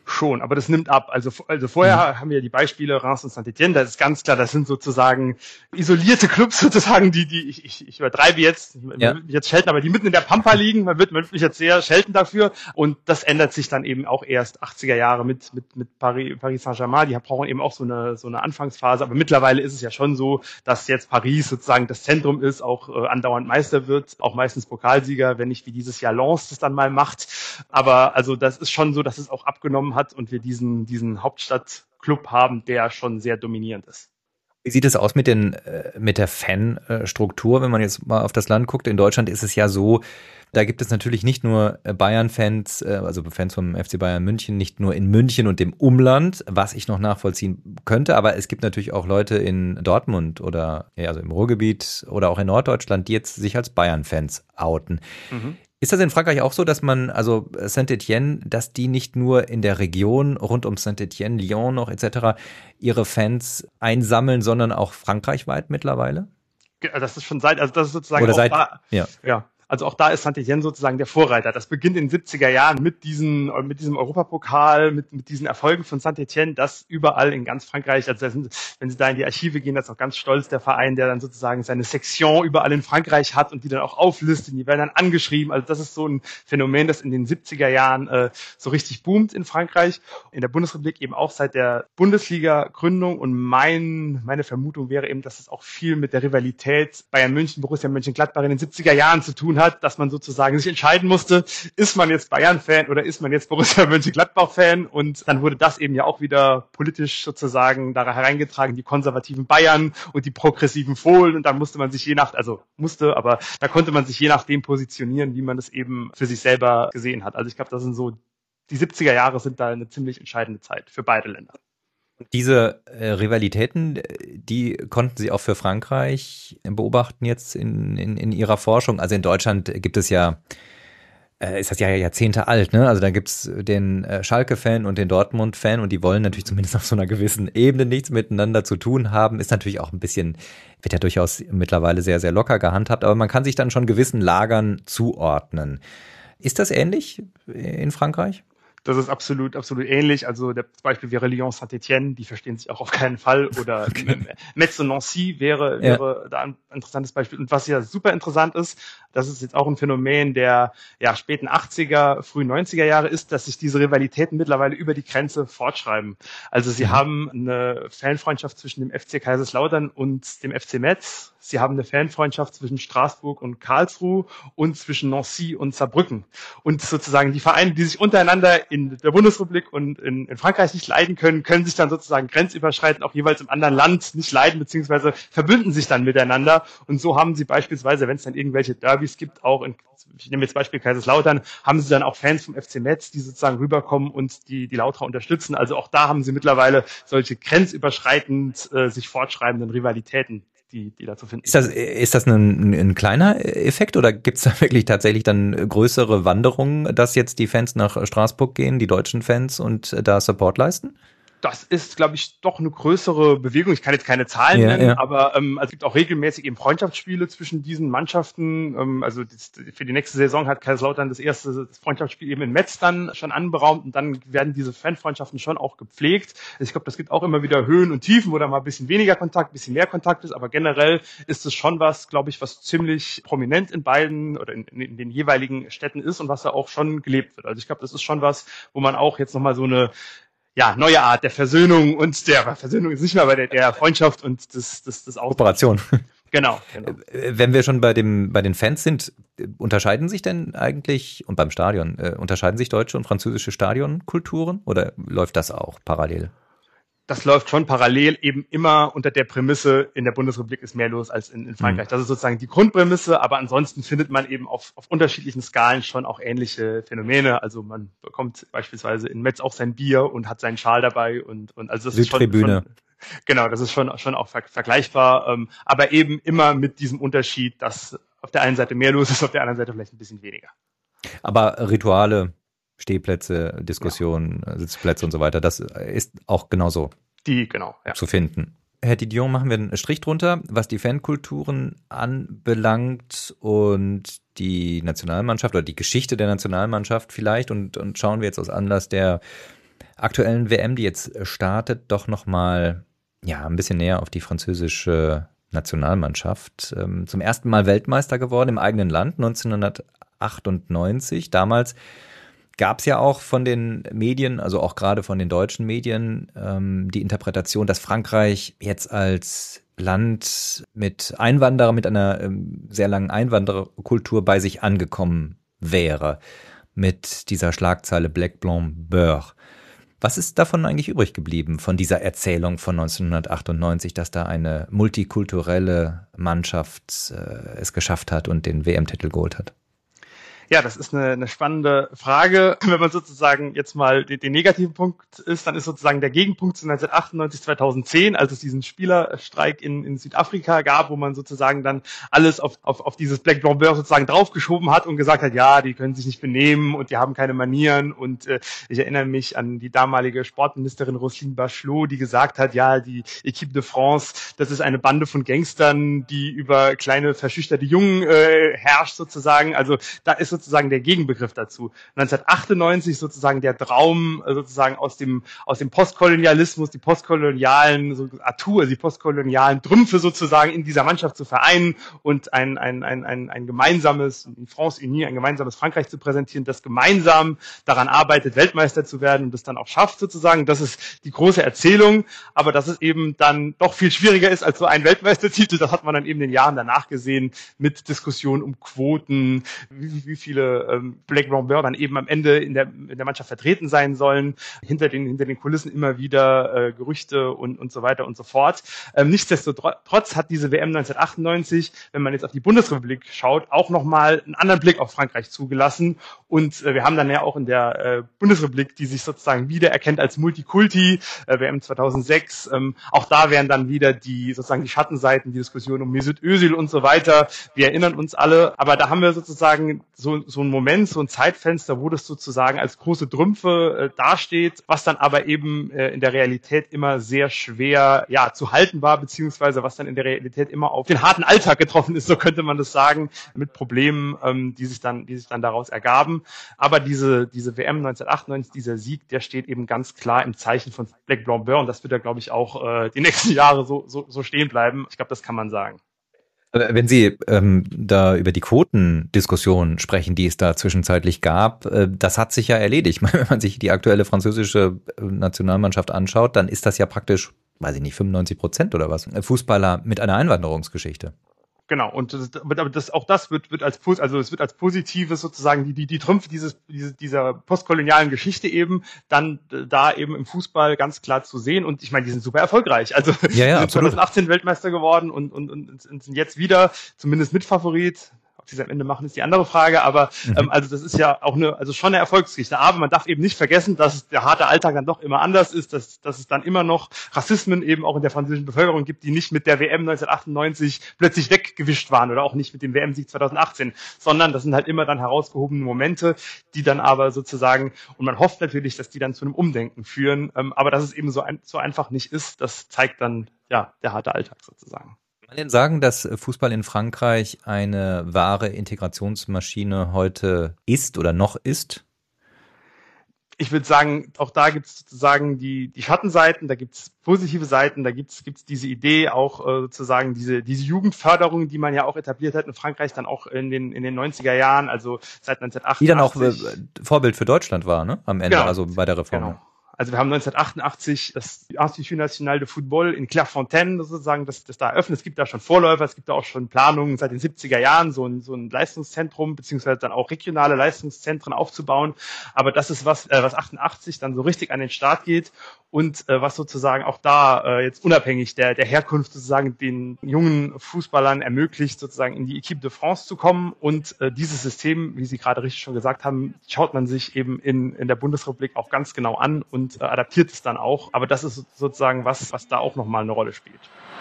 Schon, aber das nimmt ab. Also, also vorher mhm. haben wir die Beispiele Reims und Saint-Étienne, das ist ganz klar, das sind sozusagen isolierte Clubs sozusagen, die, die, ich, ich, ich übertreibe jetzt, man ja. wird mich jetzt schelten, aber die mitten in der Pampa liegen, man wird, man wird mich jetzt sehr schelten dafür und das ändert sich dann eben auch erst achtziger Jahre mit, mit, mit Paris, Paris Saint-Germain, die brauchen eben auch so eine, so eine Anfangsphase, aber mittlerweile ist es ja schon so, dass jetzt Paris sozusagen das Zentrum ist, auch äh, andauernd Meister wird, auch meistens Pokalsieger, wenn nicht wie dieses Jahr Lens das dann mal macht, aber also das ist schon so, dass es auch abgenommen hat und wir diesen, diesen Hauptstadtclub haben, der schon sehr dominierend ist. Wie sieht es aus mit den, mit der Fanstruktur, wenn man jetzt mal auf das Land guckt? In Deutschland ist es ja so, da gibt es natürlich nicht nur Bayern-Fans, also Fans vom F C Bayern München, nicht nur in München und dem Umland, was ich noch nachvollziehen könnte, aber es gibt natürlich auch Leute in Dortmund oder ja, also im Ruhrgebiet oder auch in Norddeutschland, die jetzt sich als Bayern-Fans outen. Mhm. Ist das in Frankreich auch so, dass man, also Saint-Étienne, dass die nicht nur in der Region rund um Saint-Étienne, Lyon noch et cetera ihre Fans einsammeln, sondern auch frankreichweit mittlerweile? Das ist schon seit, also das ist sozusagen Oder auch seit, da, ja. ja. Also auch da ist Saint-Étienne sozusagen der Vorreiter. Das beginnt in den siebziger Jahren mit diesen, mit diesem Europapokal, mit, mit diesen Erfolgen von Saint-Étienne, das überall in ganz Frankreich, also sind, wenn Sie da in die Archive gehen, das ist auch ganz stolz der Verein, der dann sozusagen seine Section überall in Frankreich hat und die dann auch auflistet, die werden dann angeschrieben. Also das ist so ein Phänomen, das in den siebziger Jahren äh, so richtig boomt in Frankreich. In der Bundesrepublik eben auch seit der Bundesliga-Gründung und mein, meine Vermutung wäre eben, dass es auch viel mit der Rivalität Bayern München, Borussia Mönchengladbach in den siebziger Jahren zu tun hat, dass man sozusagen sich entscheiden musste, ist man jetzt Bayern-Fan oder ist man jetzt Borussia Mönchengladbach-Fan? Und dann wurde das eben ja auch wieder politisch sozusagen da hereingetragen, die konservativen Bayern und die progressiven Fohlen. Und dann musste man sich je nach, also musste, aber da konnte man sich je nachdem positionieren, wie man es eben für sich selber gesehen hat. Also ich glaube, das sind so, die siebziger Jahre sind da eine ziemlich entscheidende Zeit für beide Länder. Diese äh, Rivalitäten, die konnten Sie auch für Frankreich beobachten jetzt in, in, in Ihrer Forschung. Also in Deutschland gibt es ja, äh, ist das ja Jahrzehnte alt, ne? Also da gibt's den äh, Schalke-Fan und den Dortmund-Fan und die wollen natürlich zumindest auf so einer gewissen Ebene nichts miteinander zu tun haben. Ist natürlich auch ein bisschen, wird ja durchaus mittlerweile sehr, sehr locker gehandhabt, aber man kann sich dann schon gewissen Lagern zuordnen. Ist das ähnlich in Frankreich? Das ist absolut, absolut ähnlich. Also das Beispiel wäre Lyon Saint-Étienne, die verstehen sich auch auf keinen Fall. Oder okay. Metz und Nancy wäre, wäre ja. da ein interessantes Beispiel. Und was ja super interessant ist, das ist jetzt auch ein Phänomen der ja, späten achtziger, frühen neunziger Jahre ist, dass sich diese Rivalitäten mittlerweile über die Grenze fortschreiben. Also sie mhm. haben eine Fanfreundschaft zwischen dem F C Kaiserslautern und dem F C Metz. Sie haben eine Fanfreundschaft zwischen Straßburg und Karlsruhe und zwischen Nancy und Saarbrücken. Und sozusagen die Vereine, die sich untereinander in der Bundesrepublik und in, in Frankreich nicht leiden können, können sich dann sozusagen grenzüberschreitend auch jeweils im anderen Land nicht leiden, beziehungsweise verbünden sich dann miteinander. Und so haben sie beispielsweise, wenn es dann irgendwelche Derbys gibt, auch in, ich nehme jetzt Beispiel Kaiserslautern, haben sie dann auch Fans vom F C Metz, die sozusagen rüberkommen und die, die Lauterer unterstützen. Also auch da haben sie mittlerweile solche grenzüberschreitend äh, sich fortschreibenden Rivalitäten. Die, die da zu finden. Ist das, ist das ein, ein kleiner Effekt oder gibt es da wirklich tatsächlich dann größere Wanderungen, dass jetzt die Fans nach Straßburg gehen, die deutschen Fans und da Support leisten? Das ist, glaube ich, doch eine größere Bewegung. Ich kann jetzt keine Zahlen ja, nennen, ja. aber ähm, also es gibt auch regelmäßig eben Freundschaftsspiele zwischen diesen Mannschaften. Ähm, also das, für die nächste Saison hat Kaiserslautern das erste Freundschaftsspiel eben in Metz dann schon anberaumt und dann werden diese Fanfreundschaften schon auch gepflegt. Also ich glaube, das gibt auch immer wieder Höhen und Tiefen, wo da mal ein bisschen weniger Kontakt, ein bisschen mehr Kontakt ist, aber generell ist es schon was, glaube ich, was ziemlich prominent in beiden oder in, in den jeweiligen Städten ist und was da auch schon gelebt wird. Also ich glaube, das ist schon was, wo man auch jetzt nochmal so eine ja, neue Art der Versöhnung und der Versöhnung ist nicht mehr, aber der, der Freundschaft und des, des, des Kooperation. Genau, genau. Wenn wir schon bei dem, bei den Fans sind, unterscheiden sich denn eigentlich, und beim Stadion, äh, unterscheiden sich deutsche und französische Stadionkulturen oder läuft das auch parallel? Das läuft schon parallel, eben immer unter der Prämisse, in der Bundesrepublik ist mehr los als in, in Frankreich. Mhm. Das ist sozusagen die Grundprämisse, aber ansonsten findet man eben auf, auf unterschiedlichen Skalen schon auch ähnliche Phänomene. Also man bekommt beispielsweise in Metz auch sein Bier und hat seinen Schal dabei und, und also das ist schon, schon genau, das ist schon, schon auch ver- vergleichbar, ähm, aber eben immer mit diesem Unterschied, dass auf der einen Seite mehr los ist, auf der anderen Seite vielleicht ein bisschen weniger. Aber Rituale, Stehplätze, Diskussionen, ja. Sitzplätze und so weiter, das ist auch genauso die, genau, ja. zu finden. Herr Didion, machen wir einen Strich drunter, was die Fankulturen anbelangt und die Nationalmannschaft oder die Geschichte der Nationalmannschaft vielleicht und, und schauen wir jetzt aus Anlass der aktuellen W M, die jetzt startet, doch nochmal ja, ein bisschen näher auf die französische Nationalmannschaft. Ähm, zum ersten Mal Weltmeister geworden im eigenen Land neunzehnhundertachtundneunzig. Damals gab es ja auch von den Medien, also auch gerade von den deutschen Medien, ähm, die Interpretation, dass Frankreich jetzt als Land mit Einwanderern, mit einer ähm, sehr langen Einwandererkultur bei sich angekommen wäre. Mit dieser Schlagzeile Black Blanc Beurre. Was ist davon eigentlich übrig geblieben, von dieser Erzählung von neunzehnhundertachtundneunzig, dass da eine multikulturelle Mannschaft äh, es geschafft hat und den W M-Titel geholt hat? Ja, das ist eine, eine spannende Frage. Wenn man sozusagen jetzt mal den, den negativen Punkt ist, dann ist sozusagen der Gegenpunkt zu neunzehnhundertachtundneunzig, zweitausendzehn, als es diesen Spielerstreik in, in Südafrika gab, wo man sozusagen dann alles auf, auf, auf dieses Black Blanc Beurre sozusagen draufgeschoben hat und gesagt hat, ja, die können sich nicht benehmen und die haben keine Manieren. Und äh, ich erinnere mich an die damalige Sportministerin Roselyne Bachelot, die gesagt hat, ja, die Équipe de France, das ist eine Bande von Gangstern, die über kleine verschüchterte Jungen äh, herrscht sozusagen. Also da ist sozusagen der Gegenbegriff dazu. neunzehnhundertachtundneunzig sozusagen der Traum sozusagen aus dem aus dem Postkolonialismus, die postkolonialen so, Atout, also die postkolonialen Trümpfe sozusagen in dieser Mannschaft zu vereinen und ein ein ein ein, ein gemeinsames France Unie, ein gemeinsames Frankreich zu präsentieren, das gemeinsam daran arbeitet, Weltmeister zu werden und das dann auch schafft sozusagen. Das ist die große Erzählung, aber dass es eben dann doch viel schwieriger ist als so ein Weltmeistertitel, das hat man dann eben in den Jahren danach gesehen mit Diskussionen um Quoten, wie, wie viele ähm, Black Blanc Beurre dann eben am Ende in der in der Mannschaft vertreten sein sollen. Hinter den hinter den Kulissen immer wieder äh, Gerüchte und und so weiter und so fort. Ähm, nichtsdestotrotz hat diese W M neunzehnhundertachtundneunzig, wenn man jetzt auf die Bundesrepublik schaut, auch nochmal einen anderen Blick auf Frankreich zugelassen. Und äh, wir haben dann ja auch in der äh, Bundesrepublik, die sich sozusagen wiedererkennt als Multikulti, äh, W M zweitausendsechs. Ähm, auch da wären dann wieder die sozusagen die Schattenseiten, die Diskussion um Mesut Özil und so weiter. Wir erinnern uns alle. Aber da haben wir sozusagen so so ein Moment, so ein Zeitfenster, wo das sozusagen als große Trümpfe äh, dasteht, was dann aber eben äh, in der Realität immer sehr schwer ja zu halten war, beziehungsweise was dann in der Realität immer auf den harten Alltag getroffen ist, so könnte man das sagen, mit Problemen, ähm, die sich dann die sich dann daraus ergaben. Aber diese diese W M neunzehnhundertachtundneunzig, dieser Sieg, der steht eben ganz klar im Zeichen von Black Blanc Beurre und das wird ja, glaube ich, auch äh, die nächsten Jahre so so so stehen bleiben. Ich glaube, das kann man sagen. Wenn Sie ähm, da über die Quotendiskussion sprechen, die es da zwischenzeitlich gab, äh, das hat sich ja erledigt. Wenn man sich die aktuelle französische Nationalmannschaft anschaut, dann ist das ja praktisch, weiß ich nicht, fünfundneunzig Prozent oder was, Fußballer mit einer Einwanderungsgeschichte. Genau, und das, aber das, auch das wird, wird als, also es wird als Positives sozusagen die, die, die Trümpfe dieses, diese, dieser postkolonialen Geschichte eben dann da eben im Fußball ganz klar zu sehen. Und ich meine, die sind super erfolgreich. Also, ja, ja, die sind zweitausendachtzehn Weltmeister geworden und, und, und sind jetzt wieder zumindest Mitfavorit. Ob sie es am Ende machen, ist die andere Frage, aber mhm. ähm, also das ist ja auch eine, also schon eine Erfolgsgeschichte. Aber man darf eben nicht vergessen, dass der harte Alltag dann doch immer anders ist, dass, dass es dann immer noch Rassismen eben auch in der französischen Bevölkerung gibt, die nicht mit der W M neunzehnhundertachtundneunzig plötzlich weggewischt waren oder auch nicht mit dem W M-Sieg zweitausendachtzehn, sondern das sind halt immer dann herausgehobene Momente, die dann aber sozusagen, und man hofft natürlich, dass die dann zu einem Umdenken führen, ähm, aber dass es eben so, ein, so einfach nicht ist, das zeigt dann ja der harte Alltag sozusagen. Kann man denn sagen, dass Fußball in Frankreich eine wahre Integrationsmaschine heute ist oder noch ist? Ich würde sagen, auch da gibt es sozusagen die, die Schattenseiten, da gibt es positive Seiten, da gibt es diese Idee auch äh, sozusagen diese, diese Jugendförderung, die man ja auch etabliert hat in Frankreich, dann auch in den, in den neunziger Jahren, also seit neunzehnhundertachtundachtzig. Die dann auch äh, Vorbild für Deutschland war, ne? Am Ende, genau. Also bei der Reform. Genau. Also wir haben neunzehnhundertachtundachtzig das Institut National de Football in Clairefontaine sozusagen, das, das da eröffnet. Es gibt da schon Vorläufer, es gibt da auch schon Planungen seit den siebziger Jahren, so ein, so ein Leistungszentrum, beziehungsweise dann auch regionale Leistungszentren aufzubauen. Aber das ist was, äh, was achtundachtzig dann so richtig an den Start geht und äh, was sozusagen auch da äh, jetzt unabhängig der, der Herkunft sozusagen den jungen Fußballern ermöglicht, sozusagen in die Équipe de France zu kommen. Und äh, dieses System, wie Sie gerade richtig schon gesagt haben, schaut man sich eben in, in der Bundesrepublik auch ganz genau an und und adaptiert es dann auch. Aber das ist sozusagen was, was da auch nochmal eine Rolle spielt.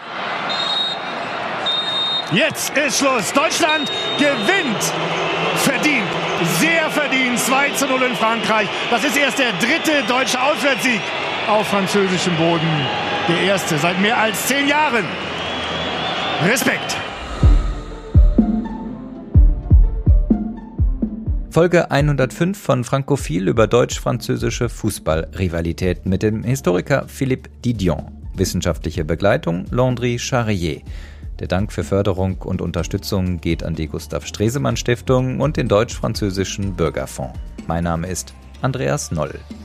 Jetzt ist Schluss. Deutschland gewinnt. Verdient. Sehr verdient. zwei zu null in Frankreich. Das ist erst der dritte deutsche Auswärtssieg auf französischem Boden. Der erste seit mehr als zehn Jahren. Respekt. Folge hundertfünf von Frankophil über deutsch-französische Fußballrivalitäten mit dem Historiker Philippe Didion. Wissenschaftliche Begleitung Landry Charrier. Der Dank für Förderung und Unterstützung geht an die Gustav Stresemann Stiftung und den Deutsch-Französischen Bürgerfonds. Mein Name ist Andreas Noll.